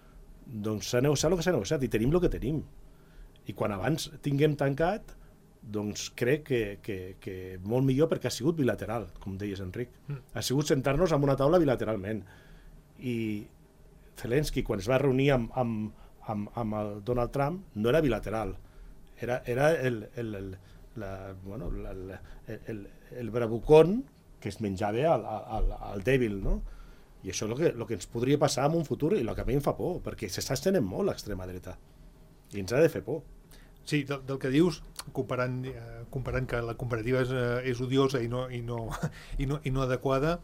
doncs s'ha negociat el que s'ha negociat i tenim el que tenim. I quan abans tinguem tancat, doncs crec que, que, que molt millor perquè ha sigut bilateral, com deies, Enric. Mm. Ha sigut sentar-nos en una taula bilateralment. I Zelensky, quan es va reunir amb, amb, amb, amb el Donald Trump, no era bilateral. Era, era el, el, el, la, bueno, la, el, el, el bravucón que es menjava al, al, al dèbil, no? I això és el que, el que ens podria passar en un futur i el que a mi em fa por, perquè s'està estenent molt l'extrema dreta i ens ha de fer por. Sí, del, del que dius, comparant, eh, comparant que la comparativa és, eh, és odiosa i no, i, no, i, no, i no adequada,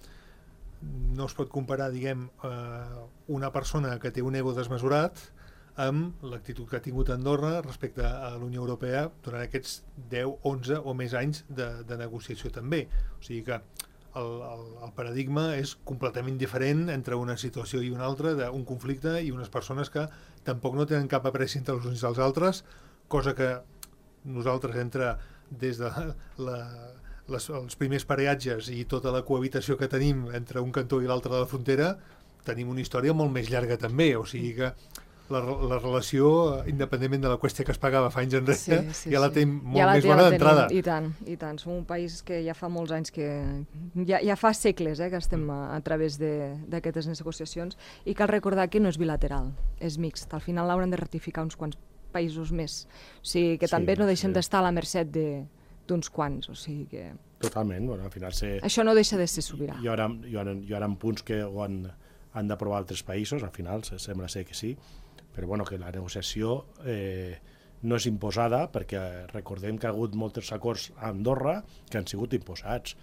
no es pot comparar, diguem, eh, una persona que té un ego desmesurat amb l'actitud que ha tingut Andorra respecte a la Unió Europea durant aquests deu, onze o més anys de, de negociació també. O sigui que el, el, el paradigma és completament diferent entre una situació i una altra, d'un conflicte i unes persones que tampoc no tenen cap apreci entre els uns i els altres, cosa que nosaltres entre des de la, les, els primers pareatges i tota la cohabitació que tenim entre un cantó i l'altre de la frontera, tenim una història molt més llarga també, o sigui que la, la relació, independentment de la qüestió que es pagava fa anys enrere, sí, sí, ja la tenim molt ja més bona d'entrada. I tant, i tant. Som un país que ja fa molts anys que... Ja, ja fa segles eh, que estem a, a través d'aquestes negociacions i cal recordar que no és bilateral, és mixt. Al final l'hauran de ratificar uns quants països més. O sigui que sí, també no deixem sí. d'estar a la mercè d'uns quants. O sigui que... Totalment. Bueno, al final se... Això no deixa de ser sobirà. Hi haurà, hi haurà, hi haurà punts que ho han, han d'aprovar altres països, al final sembla ser que sí, però bueno, que la negociació eh, no és imposada, perquè recordem que ha hagut molts acords a Andorra que han sigut imposats.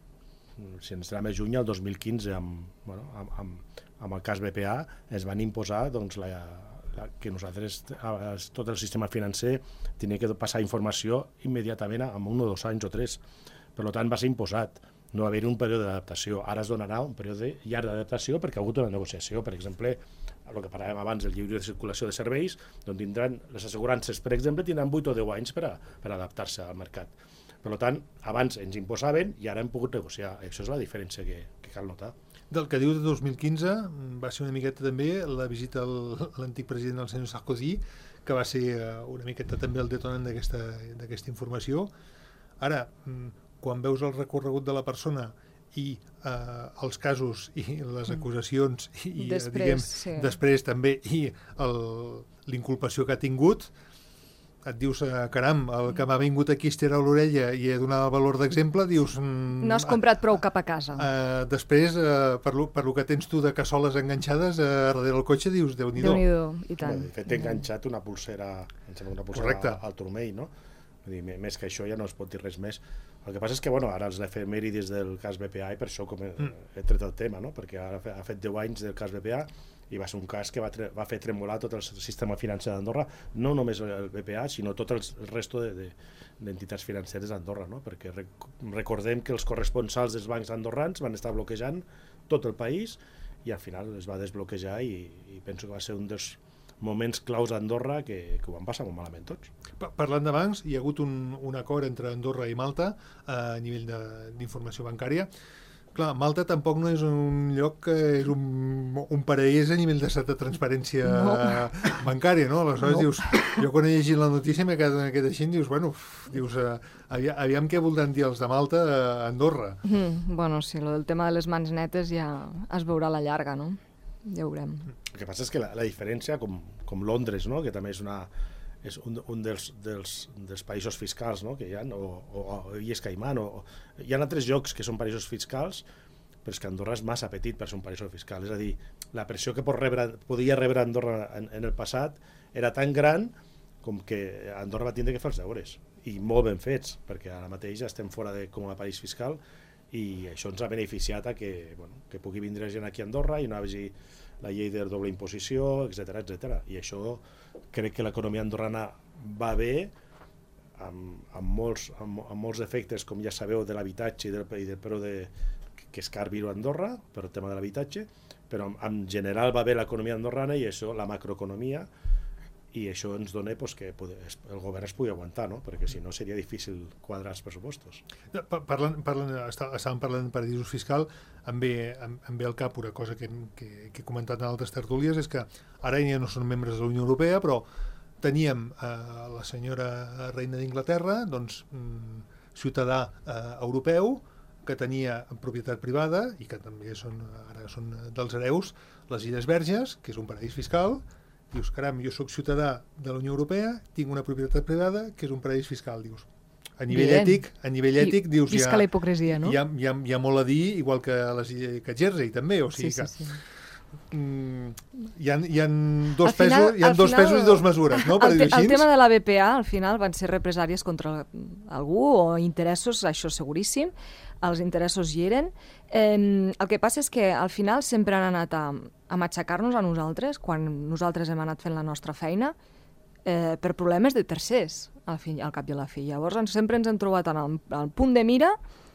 Si ens anem més lluny, el dos mil quinze, amb, bueno, amb, amb, amb el cas B P A, es van imposar doncs, la, la, que nosaltres, tot el sistema financer, tenia que passar informació immediatament en un o dos anys o tres. Per tant, va ser imposat. No va haver un període d'adaptació. Ara es donarà un període llarg d'adaptació perquè ha hagut una negociació. Per exemple, el que parlàvem abans del lliure de circulació de serveis, doncs tindran, les assegurances, per exemple, tindran vuit o deu anys per, a, per adaptar-se al mercat. Per tant, abans ens imposaven i ara hem pogut negociar. Això és la diferència que, que cal notar. Del que diu de dos mil quinze va ser una miqueta també la visita a l'antic president, el senyor Sarkozy, que va ser una miqueta també el detonant d'aquesta informació. Ara, quan veus el recorregut de la persona i eh, els casos i les acusacions i després, diguem, sí. després també i l'inculpació que ha tingut, et dius, eh, caram, el que m'ha vingut aquí estira a l'orella i he donat el valor d'exemple, dius... Mm, no has comprat prou cap a casa. Eh, després, eh, per, lo, per lo que tens tu de cassoles enganxades eh, darrere el cotxe, dius, Déu-n'hi-do. Déu-n'hi-do, i tant. De fet, t'he enganxat una pulsera, una pulsera al turmell, no? Vull dir, més que això ja no es pot dir res més. El que passa és que, bueno, ara els efemèrides del cas B P A, i per això com he, he tret el tema, no? Perquè ara ha fet deu anys del cas B P A i va ser un cas que va, tre va fer tremolar tot el sistema financer d'Andorra, no només el B P A, sinó tot el resto d'entitats de, de, financeres d'Andorra, no? Perquè rec recordem que els corresponsals dels bancs andorrans van estar bloquejant tot el país i al final es va desbloquejar i, i penso que va ser un dels moments claus a Andorra que, que ho van passar molt malament tots. Parlant de bancs, hi ha hagut un, un acord entre Andorra i Malta a nivell d'informació bancària. Clar, Malta tampoc no és un lloc que és un, un paraís a nivell de certa transparència no. bancària, no? Aleshores no. dius, jo quan he llegit la notícia m'he quedat, quedat així, dius, bueno, dius, uh, aviam, aviam què voldran dir els de Malta a Andorra. Mm, bueno, sí, el tema de les mans netes ja es veurà a la llarga, no? Ja ho veurem. El que passa és que la, la diferència, com, com Londres, no? Que també és, una, és un, un dels, dels, dels països fiscals, no? Que hi ha, o, o, o Illes Caimán, o, o, hi ha altres llocs que són països fiscals, però és que Andorra és massa petit per ser un país fiscal. És a dir, la pressió que pot rebre, podia rebre Andorra en, en el passat era tan gran com que Andorra va tindre que fer els deures, i molt ben fets, perquè ara mateix estem fora de, com a país fiscal, i això ens ha beneficiat a que, bueno, que pugui vindre gent aquí a Andorra i no hi hagi la llei de doble imposició, etcètera, etcètera. I això crec que l'economia andorrana va bé, amb, amb, molts, amb, amb molts efectes, com ja sabeu, de l'habitatge i del, i del preu de, que és car viure a Andorra, per el tema de l'habitatge, però en general va bé l'economia andorrana i això, la macroeconomia, i això ens dona pues, que el govern es pugui aguantar, no? Perquè si no seria difícil quadrar els pressupostos. Parlant, parlant, estàvem parlant de paradisos fiscal, em ve, em, em ve al cap una cosa que, que, que he comentat en altres tertúlies, és que ara ja no són membres de la Unió Europea, però teníem eh, la senyora reina d'Inglaterra, doncs, mm, ciutadà eh, europeu, que tenia propietat privada i que també són, ara són dels hereus, les Illes Verges, que és un paradís fiscal. Dius, caram, jo sóc ciutadà de la Unió Europea, tinc una propietat privada que és un paradís fiscal, dius. A nivell Bien. ètic, a nivell ètic, I, dius, hi ha, la hipocresia, no? Hi ha, hi, ha, hi ha molt a dir, igual que a les que Jersey, també, o sigui sí, que... Sí, sí. Mm, hi ha, hi ha dos, final, pesos, hi ha dos final, pesos i dos mesures, no? Per el, dir-ho així. El tema de la B P A, al final, van ser represàries contra algú o interessos, això seguríssim, els interessos hi eren. Eh, el que passa és que al final sempre han anat a, a matxacar-nos a nosaltres, quan nosaltres hem anat fent la nostra feina, eh, per problemes de tercers, al, fi, al cap i a la fi. Llavors ens, sempre ens hem trobat en el, el punt de mira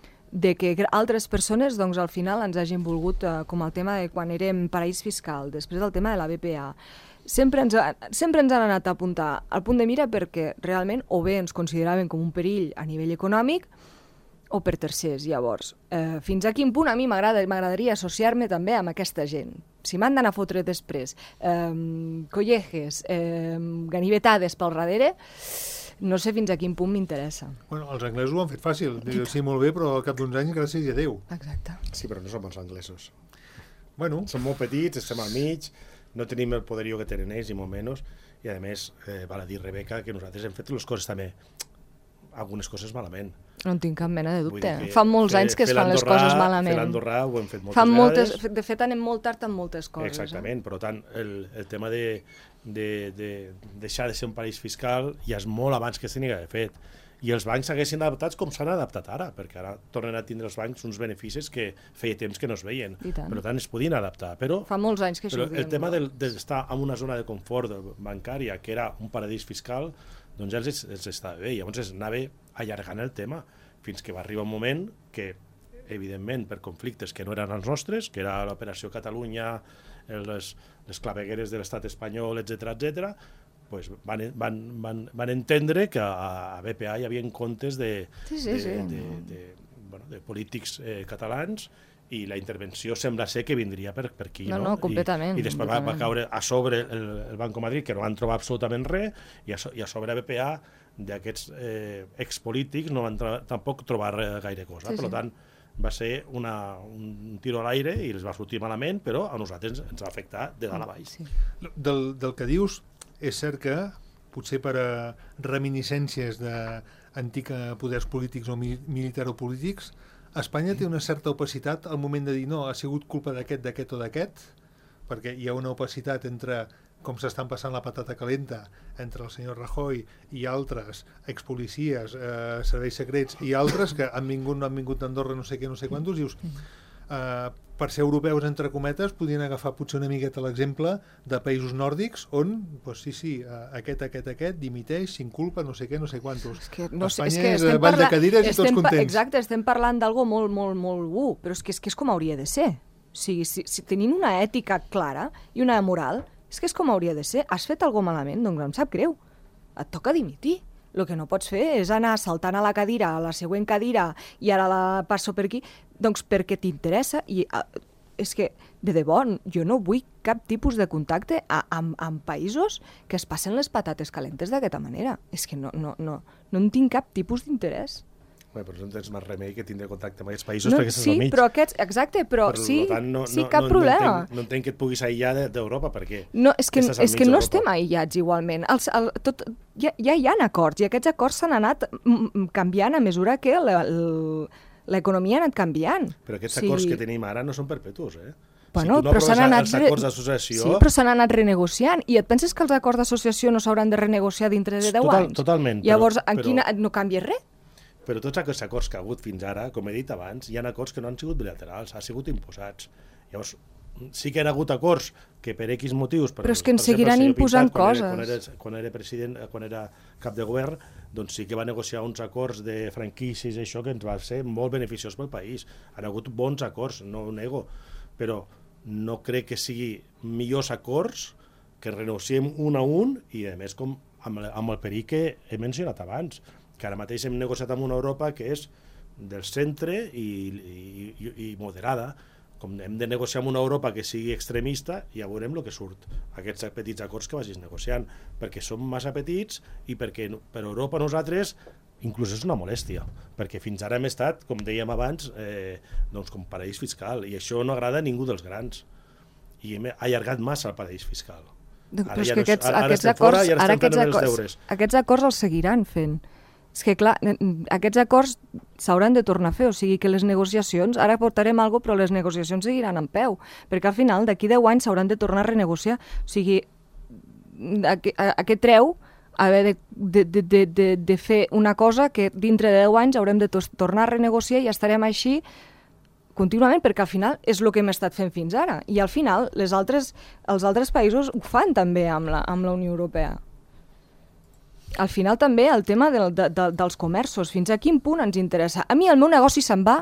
de que altres persones doncs, al final ens hagin volgut, eh, com el tema de quan érem paraís fiscal, després el tema de la B P A. Sempre ens, sempre ens han anat a apuntar al punt de mira perquè realment o bé ens consideraven com un perill a nivell econòmic o per tercers. Llavors, eh, fins a quin punt a mi m'agradaria associar-me també amb aquesta gent. Si m'han d'anar a fotre després eh, colleges, eh, ganivetades pel darrere, no sé fins a quin punt m'interessa. Bueno, els anglesos ho han fet fàcil. Diu, sí, molt bé, però al cap d'uns anys, gràcies a Déu. Exacte. Sí, però no som els anglesos. Bueno. Som molt petits, estem al mig, no tenim el poderío que tenen ells, i molt menys, i a més, eh, val a dir, Rebeca, que nosaltres hem fet les coses també, algunes coses malament. No en tinc cap mena de dubte. Fan molts fer, anys que es fan les coses malament. Fer l'Andorrà ho hem fet moltes fan vegades. Moltes, de fet, anem molt tard amb moltes coses. Exactament, eh? per tant, el, el tema de, de, de deixar de ser un país fiscal ja és molt abans que s'hagi d'haver fet. I els bancs s'haguessin adaptat com s'han adaptat ara, perquè ara tornen a tindre els bancs uns beneficis que feia temps que no es veien. Per tant, es podien adaptar. Però, Fa molts anys que això ho diem. El tema d'estar en una zona de confort bancària, que era un paradís fiscal, doncs ja els, els estava bé. Llavors es anava allargant el tema, fins que va arribar un moment que, evidentment, per conflictes que no eren els nostres, que era l'operació Catalunya, les, les clavegueres de l'estat espanyol, etcètera, etcètera, pues van, van, van, van entendre que a, a B P A hi havia comptes de, sí, sí, de, sí. de, de, bueno, de polítics eh, catalans, i la intervenció sembla ser que vindria per, per aquí. No, no, no, completament. I, i després completament. Va, va caure a sobre el, el Banco Madrid, que no van trobar absolutament res, i a, so, i a sobre a B P A d'aquests eh, expolítics no van tampoc trobar gaire cosa. Sí, per sí. tant, va ser una, un tiro a l'aire i els va sortir malament, però a nosaltres ens va afectar de dalt a baix. Sí. Del, del que dius, és cert que potser per a reminiscències d'antics poders polítics o mi, militaropolítics, Espanya té una certa opacitat al moment de dir no, ha sigut culpa d'aquest, d'aquest o d'aquest, perquè hi ha una opacitat entre com s'estan passant la patata calenta entre el senyor Rajoy i altres expolicies, eh, serveis secrets i altres que han vingut, no han vingut d'Andorra, no sé què, no sé quantos, dius, eh, per ser europeus, entre cometes, podien agafar potser una miqueta l'exemple de països nòrdics on, doncs sí, sí, eh, aquest, aquest, aquest, dimiteix, s'inculpa, no sé què, no sé quantos. És que no, Espanya és, que és ball de cadires i tots contents. Exacte, estem parlant d'algo molt, molt, molt dur, però és que, és que és com hauria de ser. O sigui, si, si tenint una ètica clara i una moral, és que és com hauria de ser. Has fet alguna malament? Doncs em sap greu. Et toca dimitir. El que no pots fer és anar saltant a la cadira, a la següent cadira, i ara la passo per aquí, doncs perquè t'interessa. I uh, és que, de debò, jo no vull cap tipus de contacte a, amb, amb països que es passen les patates calentes d'aquesta manera. És que no, no, no, no en tinc cap tipus d'interès. Bé, però no tens més remei que tindre contacte amb aquests països No, perquè estàs sí, al mig. però aquests, exacte, però Per sí, tant, no, sí, no, cap no, problema. No entenc, no entenc que et puguis aïllar de- d'Europa, perquè No, és que, estàs al és que mig no d'Europa. estem aïllats igualment. Els, el, tot, ja, ja hi ha acords, i aquests acords s'han anat mm, mm, canviant a mesura que la- l- l'economia ha anat canviant. Però aquests Sí. acords que tenim ara no són perpetus, eh? Bueno, si tu no però s'han aproves anat... els re- acords d'associació... Sí, però s'han anat renegociant. I et penses que els acords d'associació no s'hauran de renegociar dintre de deu Total- anys? totalment, però- Llavors, en però- quina, no canvia res? Però tots aquests acords que ha hagut fins ara, com he dit abans, hi ha acords que no han sigut bilaterals, han sigut imposats. Llavors, sí que hi ha hagut acords que per X motius... Per, Però és que ens per exemple, seguiran el senyor imposant Pintat, quan era- coses. Quan era, quan era president, quan era cap de govern, doncs sí que va negociar uns acords de franquícies, això que ens va ser molt beneficiós pel país. Han hagut bons acords, no ho nego, però no crec que sigui millors acords que renegociem un a un i, a més, com amb, el- amb el perill que he mencionat abans, que ara mateix hem negociat amb una Europa que és del centre i, i, i, i moderada. Com hem de negociar amb una Europa que sigui extremista, ja veurem el que surt, aquests petits acords que vagis negociant, perquè som massa petits i perquè per Europa nosaltres inclús és una molèstia, perquè fins ara hem estat, com dèiem abans, eh, doncs com paraís fiscal, i això no agrada a ningú dels grans, i hem allargat massa el paraís fiscal. Doncs, Ara però és ja que no- aquests, ara aquests estem fora acords, i ara ara estem aquests fent els acords, deures. aquests acords els seguiran fent. És que, clar, n- n- aquests acords s'hauran de tornar a fer, o sigui que les negociacions, ara portarem alguna cosa, però les negociacions seguiran en peu, perquè al final, d'aquí deu anys, s'hauran de tornar a renegociar. O sigui, a, a, a què treu haver de, de, de, de, de, de fer una cosa que dintre de deu anys haurem de tos, tornar a renegociar i estarem així contínuament, perquè al final és el que hem estat fent fins ara. I al final les altres, els altres països ho fan també amb la, amb la Unió Europea. Al final també el tema del, de, de, dels comerços, fins a quin punt ens interessa. A mi el meu negoci se'n va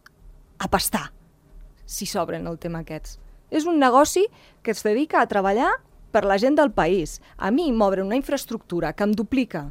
a pastar, si s'obren el tema aquests. És un negoci que es dedica a treballar per la gent del país. A mi m'obre una infraestructura que em duplica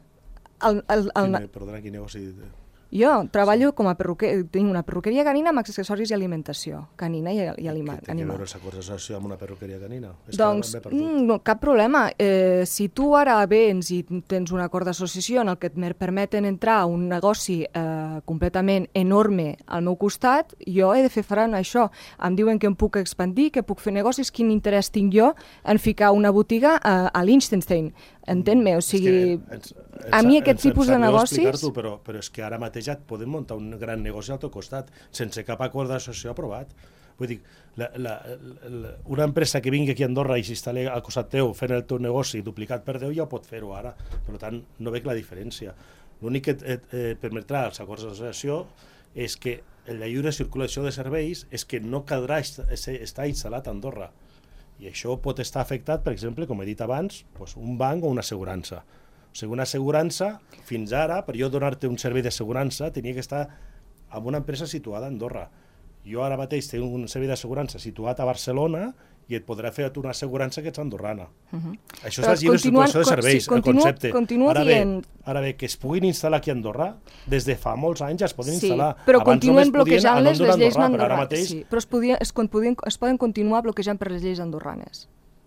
el, el, el, Quin, perdona, quin negoci... jo treballo com a perruquer, tinc una perruqueria canina amb accessoris i alimentació, canina i, i alima, Té que animal. veure l'acord d'associació amb una perruqueria canina? És Doncs, que m'he perdut. mm, no, cap problema. Eh, si tu ara vens i tens un acord d'associació en el que et mer- permeten entrar a un negoci eh, completament enorme al meu costat, jo he de fer front a això. Em diuen que em puc expandir, que puc fer negocis, quin interès tinc jo en ficar una botiga a, a Liechtenstein. Entén-me, o sigui, ens, ens, a mi aquest ens, tipus ens de sap greu negocis... explicar-t'ho, Però, però és que ara mateix ja et podem muntar un gran negoci al teu costat, sense cap acord d'associació aprovat. Vull dir, la, la, la, una empresa que vingui aquí a Andorra i s'instal·li al costat teu fent el teu negoci duplicat per deu ja ho pot fer-ho ara. Per tant, no veig la diferència. L'únic que et, et, et permetrà els acords d'associació és que la lliure circulació de serveis és que no caldrà est estar instal·lat a Andorra. I això pot estar afectat, per exemple, com he dit abans, doncs un banc o una assegurança. O sigui, una assegurança, fins ara, per jo donar-te un servei d'assegurança, tenia que estar en una empresa situada a Andorra. Jo ara mateix tinc un servei d'assegurança situat a Barcelona i et podrà fer una assegurança que ets andorrana. Uh -huh. Això és Però la lliure continuen- circulació de serveis, sí, continua- el concepte. continua Ara bé, dient- ara bé, que es puguin instal·lar aquí a Andorra, des de fa molts anys ja es poden Sí, instal·lar. però Abans continuen només podien bloquejant a les, nom les d'una lleis Andorra, però ara andorranes. mateix Sí, però es, podien, es, podien, es poden continuar bloquejant per les lleis andorranes.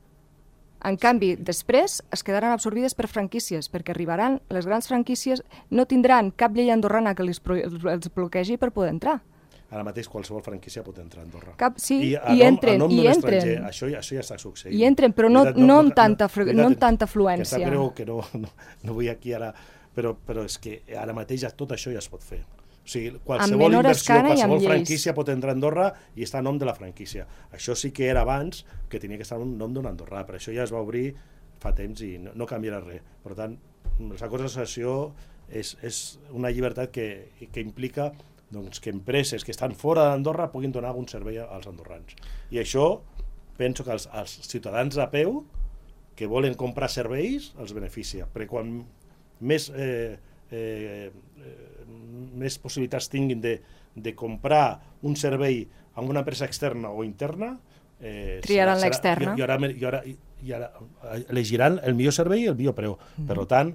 En canvi, després es quedaran absorbides per franquícies, perquè arribaran, les grans franquícies no tindran cap llei andorrana que els, pro, els bloquegi per poder entrar. Ara mateix qualsevol franquícia pot entrar a Andorra. Cap, sí, I, i entren, i entren. Això, ja- això ja està succeint. I entren, però no, Veritat, no, amb tanta, fre- veritat, no amb tanta Que afluència. sap greu que no, no, no vull aquí ara, però, però és que ara mateix ja tot això ja es pot fer. O sigui, qualsevol inversió, qualsevol franquícia pot entrar a Andorra i està a nom de la franquícia. Això sí que era abans, que tenia que estar en nom d'un andorrà, però això ja es va obrir fa temps i no, no canviarà res. Per tant, els acords d'associació és, és una llibertat que, que implica doncs, que empreses que estan fora d'Andorra puguin donar algun servei als andorrans. I això penso que els, els ciutadans a peu que volen comprar serveis els beneficia, perquè quan més... Eh, Eh, eh, més possibilitats tinguin de, de comprar un servei amb una empresa externa o interna, eh, triaran l'externa i, i, ara, i, ara, i ara elegiran el millor servei i el millor preu. Mm. Per tant,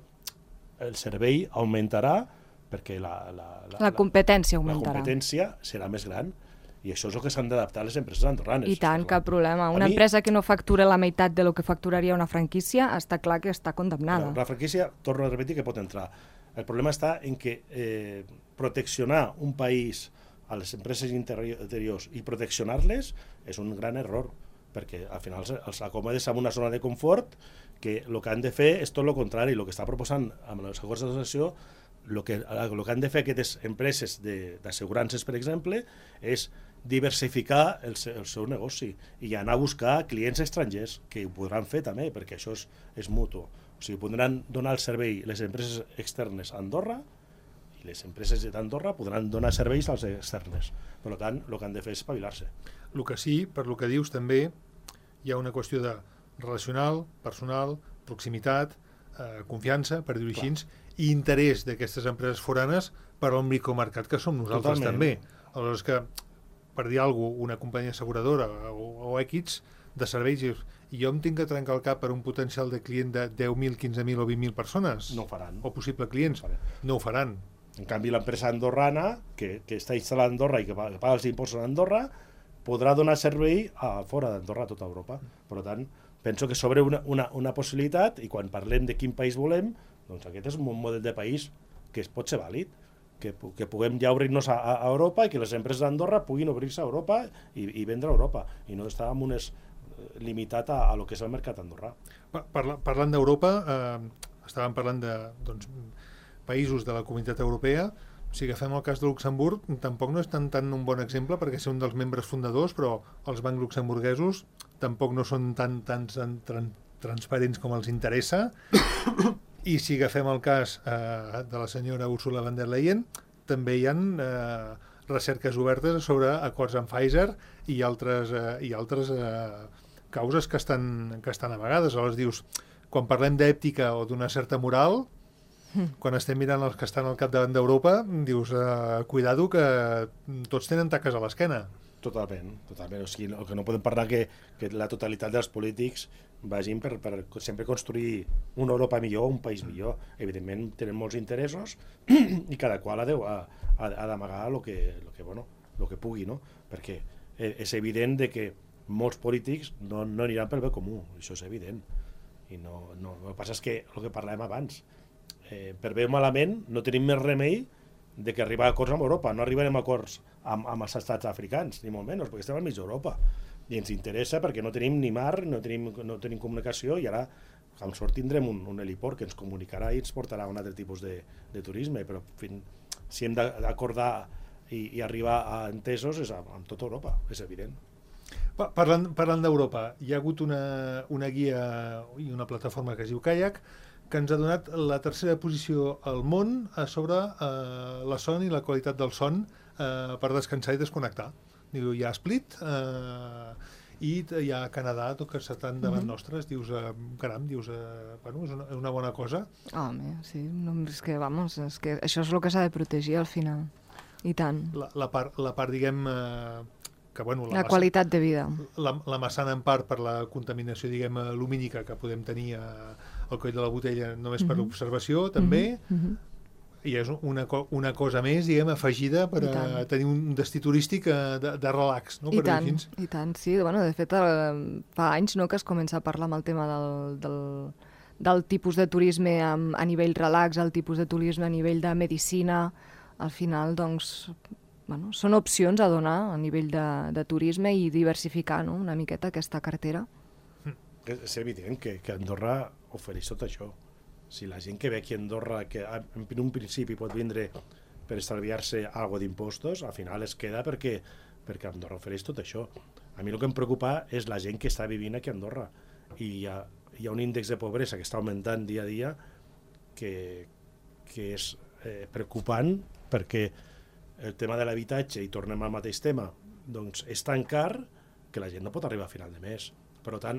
el servei augmentarà perquè la, la, la, la competència augmentarà. La competència serà més gran. I això és el que s'han d'adaptar a les empreses andorranes. I tant, cap problema. Una mi, empresa que no factura la meitat de lo que facturaria una franquícia està clar que està condemnada. La franquícia, torno a repetir, que pot entrar. El problema està en que eh, proteccionar un país a les empreses interiors i proteccionar-les és un gran error, perquè al final els acomodes en una zona de confort que el que han de fer és tot el contrari. El que està proposant amb els acords d'associació, el que, el que han de fer aquestes empreses d'assegurances, per exemple, és diversificar el, el seu negoci i anar a buscar clients estrangers, que ho podran fer també, perquè això és, és mutu. O sigui, podran donar el servei les empreses externes a Andorra i les empreses d'Andorra podran donar serveis als externes. Per tant, el que han de fer és espavilar-se. El que sí, per lo que dius, també hi ha una qüestió de relacional, personal, proximitat, eh, confiança, per dir-ho així, i interès d'aquestes empreses foranes per al micromercat que som nosaltres. Totalment. També. Aleshores que, per dir alguna cosa, una companyia asseguradora o, o X de serveis, i jo em tinc que trencar el cap per un potencial de client de deu mil, quinze mil o vint mil persones. No ho faran. O possible clients. No, no ho faran. En canvi, l'empresa andorrana, que, que està instal·lada a Andorra i que paga, que paga els impostos a Andorra, podrà donar servei a fora d'Andorra, a tota Europa. Per tant, penso que sobre una, una, una possibilitat, i quan parlem de quin país volem, doncs aquest és un model de país que es pot ser vàlid, que, que puguem ja obrir-nos a, a Europa i que les empreses d'Andorra puguin obrir-se a Europa i, i vendre a Europa, i no estar en unes limitat a, a lo que és el mercat andorrà. Parla, parlant d'Europa, eh, estàvem parlant de doncs, països de la Comunitat Europea. Si agafem el cas de Luxemburg, tampoc no és tan, tan un bon exemple perquè són un dels membres fundadors, però els bancs luxemburguesos tampoc no són tan, tan, tan, tan transparents com els interessa. I si agafem el cas eh, de la senyora Ursula von der Leyen, també hi ha eh, recerques obertes sobre acords amb Pfizer i altres, eh, i altres eh, causes que estan, que estan a vegades. Aleshores dius, quan parlem d'ètica o d'una certa moral, mm. quan estem mirant els que estan al capdavant d'Europa, dius, eh, cuidado que tots tenen taques a l'esquena. Totalment, totalment. O sigui, el que no podem parlar que, que la totalitat dels polítics vagin per, per sempre construir una Europa millor, un país millor. Evidentment tenen molts interessos i cada qual ha de, ha, ha d'amagar el que, lo que, bueno, lo que pugui, no? Perquè és evident de que molts polítics no, no aniran pel bé comú, això és evident. I no, no, el que passa és que el que parlàvem abans, eh, per bé o malament no tenim més remei de que arribar a acords amb Europa, no arribarem a acords amb, amb els estats africans, ni molt menys, perquè estem al mig d'Europa. I ens interessa perquè no tenim ni mar, no tenim, no tenim comunicació, i ara, amb sort, tindrem un, un heliport que ens comunicarà i ens portarà a un altre tipus de, de turisme, però fin, si hem d'acordar i, i arribar a entesos és amb, amb tota Europa, és evident. Parlant, parlant d'Europa, hi ha hagut una, una guia i una plataforma que es diu Kayak, que ens ha donat la tercera posició al món sobre eh, la son i la qualitat del son eh, per descansar i desconnectar. Diu, hi ha Split eh, i hi ha Canadà, tot que estan davant mm-hmm. nostres. Dius, eh, caram, dius, eh, bueno, és una, una bona cosa. Home, sí, no, és que, vamos, és que això és el que s'ha de protegir al final. I tant. La, la, part, la part, diguem... Eh, que, bueno, la, la qualitat de vida. La, la massana en part per la contaminació, diguem, lumínica que podem tenir a, al coll de la botella només mm-hmm. per l'observació, també, mm-hmm. i és una, una cosa més, diguem, afegida per a tenir un destí turístic de, de relax, no? I per tant, i tant, sí. Bueno, de fet, fa anys, no?, que es comença a parlar amb el tema del, del, del tipus de turisme a, a nivell relax, el tipus de turisme a nivell de medicina. Al final, doncs... Bueno, són opcions a donar a nivell de, de turisme i diversificar, no?, una miqueta aquesta cartera. És evident que, que Andorra ofereix tot això. Si la gent que ve aquí a Andorra, que en un principi pot vindre per estalviar-se algo d'impostos, al final es queda perquè, perquè Andorra ofereix tot això. A mi el que em preocupa és la gent que està vivint aquí a Andorra. I hi ha, hi ha un índex de pobresa que està augmentant dia a dia que, que és eh, preocupant, perquè el tema de l'habitatge, i tornem al mateix tema, doncs és tan car que la gent no pot arribar a final de mes. Per tant,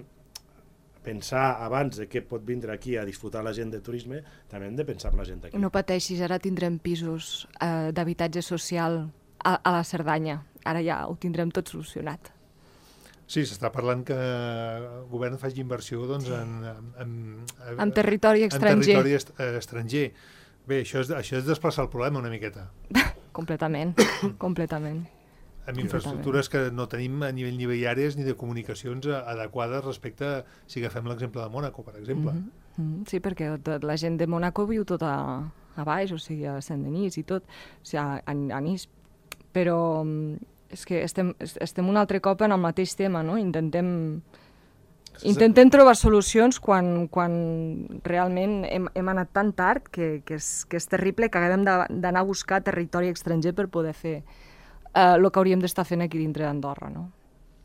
pensar abans de què pot vindre aquí a disfrutar la gent de turisme, també hem de pensar en la gent d'aquí. No pateixis, ara tindrem pisos eh, d'habitatge social a, a la Cerdanya. Ara ja ho tindrem tot solucionat. Sí, s'està parlant que el govern faci inversió doncs, en, en, en, en territori estranger. En territori est estranger. Bé, això és, això és desplaçar el problema una miqueta. Completament, completament. Amb infraestructures que no tenim a nivell ni viàries ni de comunicacions adequades respecte, a, si agafem l'exemple de Mònaco, per exemple. Mm -hmm. Sí, perquè tot, la gent de Mònaco viu tot a, a baix, o sigui, a Saint-Denis i tot, o sigui, a, a Nice. Però és que estem, estem un altre cop en el mateix tema, no? Intentem, intentem trobar solucions quan, quan realment hem, hem anat tan tard que, que, és, que és terrible que haguem d'anar a buscar territori estranger per poder fer el uh, que hauríem d'estar fent aquí dintre d'Andorra, no?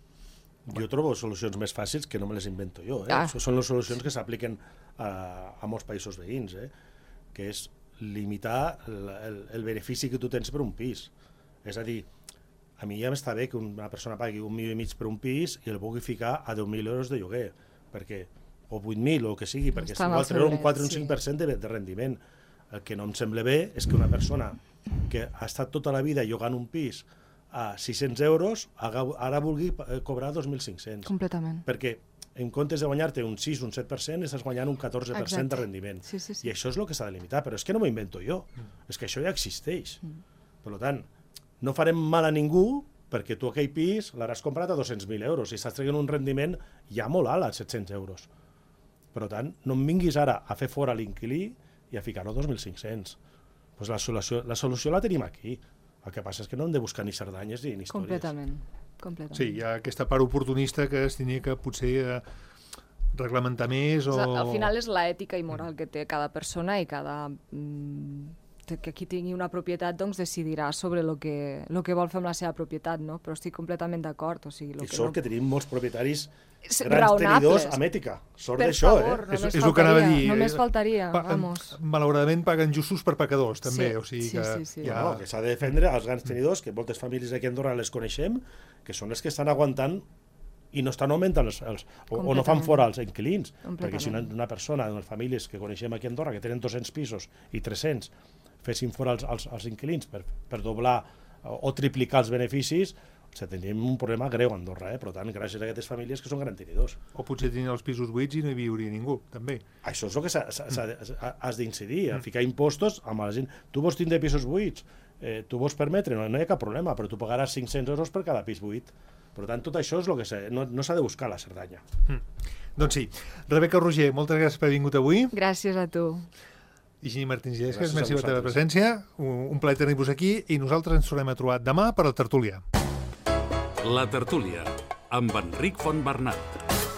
Jo trobo solucions més fàcils que no me les invento jo. Eh? Ah. Són les solucions que s'apliquen a, a molts països veïns, eh? Que és limitar el, el, el benefici que tu tens per un pis. És a dir, a mi ja m'està bé que una persona pagui un milió i mig per un pis i el pugui ficar a deu mil euros de lloguer, perquè, o vuit mil, o el que sigui, perquè igual treure un quatre o un cinc per cent de, de rendiment. El que no em sembla bé és que una persona que ha estat tota la vida llogant un pis a sis-cents euros, ara vulgui cobrar dos mil cinc-cents. Completament. Perquè en comptes de guanyar-te un sis o un set per cent, estàs guanyant un catorze per cent de rendiment. Sí, sí, sí. I això és el que s'ha de limitar, però és que no m'ho invento jo, mm. és que això ja existeix. Mm. Per tant, no farem mal a ningú perquè tu aquell pis l'hauràs comprat a dos-cents mil euros i estàs traient un rendiment ja molt alt a set-cents euros. Per tant, no em vinguis ara a fer fora l'inquilí i a ficar-ho a dos mil cinc-cents. Pues la, solució, la solució la tenim aquí. El que passa és que no hem de buscar ni Cerdanyes ni, ni històries. Completament. Completament. Sí, hi ha aquesta part oportunista que es tenia que potser eh, reglamentar més o... Al final és l'ètica i moral que té cada persona i cada... Mm, que qui tingui una propietat doncs decidirà sobre el que, lo que vol fer amb la seva propietat, no? Però estic completament d'acord. O sigui, I sort no... que tenim molts propietaris grans raonables. Tenidors amb ètica. Sort d'això, eh? És, és el que anava a dir. Només faltaria, pa, vamos. Malauradament paguen justos per pecadors, també. Sí, o sigui sí, que, sí, sí. Ja... No, que s'ha de defendre els grans tenidors, que moltes famílies aquí a Andorra les coneixem, que són els que estan aguantant i no estan augmentant els, els, o, o no fan fora els inquilins. Perquè si una, una persona, unes famílies que coneixem aquí a Andorra, que tenen dos-cents pisos i tres-cents, fessin fora els, els, els inquilins per, per doblar o, o triplicar els beneficis, o sigui, tenim un problema greu a Andorra, eh? Per tant, gràcies a aquestes famílies que són grans tenidors. O potser tenien els pisos buits i no hi viuria ningú, també. Això és el que s'ha, s'ha, has d'incidir, a ficar impostos amb la gent. Tu vols tindre pisos buits, eh, tu vols permetre, no, no hi ha cap problema, però tu pagaràs cinc-cents euros per cada pis buit. Per tant, tot això és el que s'ha, no, no s'ha de buscar a la Cerdanya. Mm. Doncs sí. Rebeca Roger, moltes gràcies per haver vingut avui. Gràcies a tu. Higini Martins Llesques, merci per la teva presència. Un, un plaer tenir-vos aquí i nosaltres ens tornem a trobar demà per la tertúlia. La tertúlia, amb Enric Fontbernat.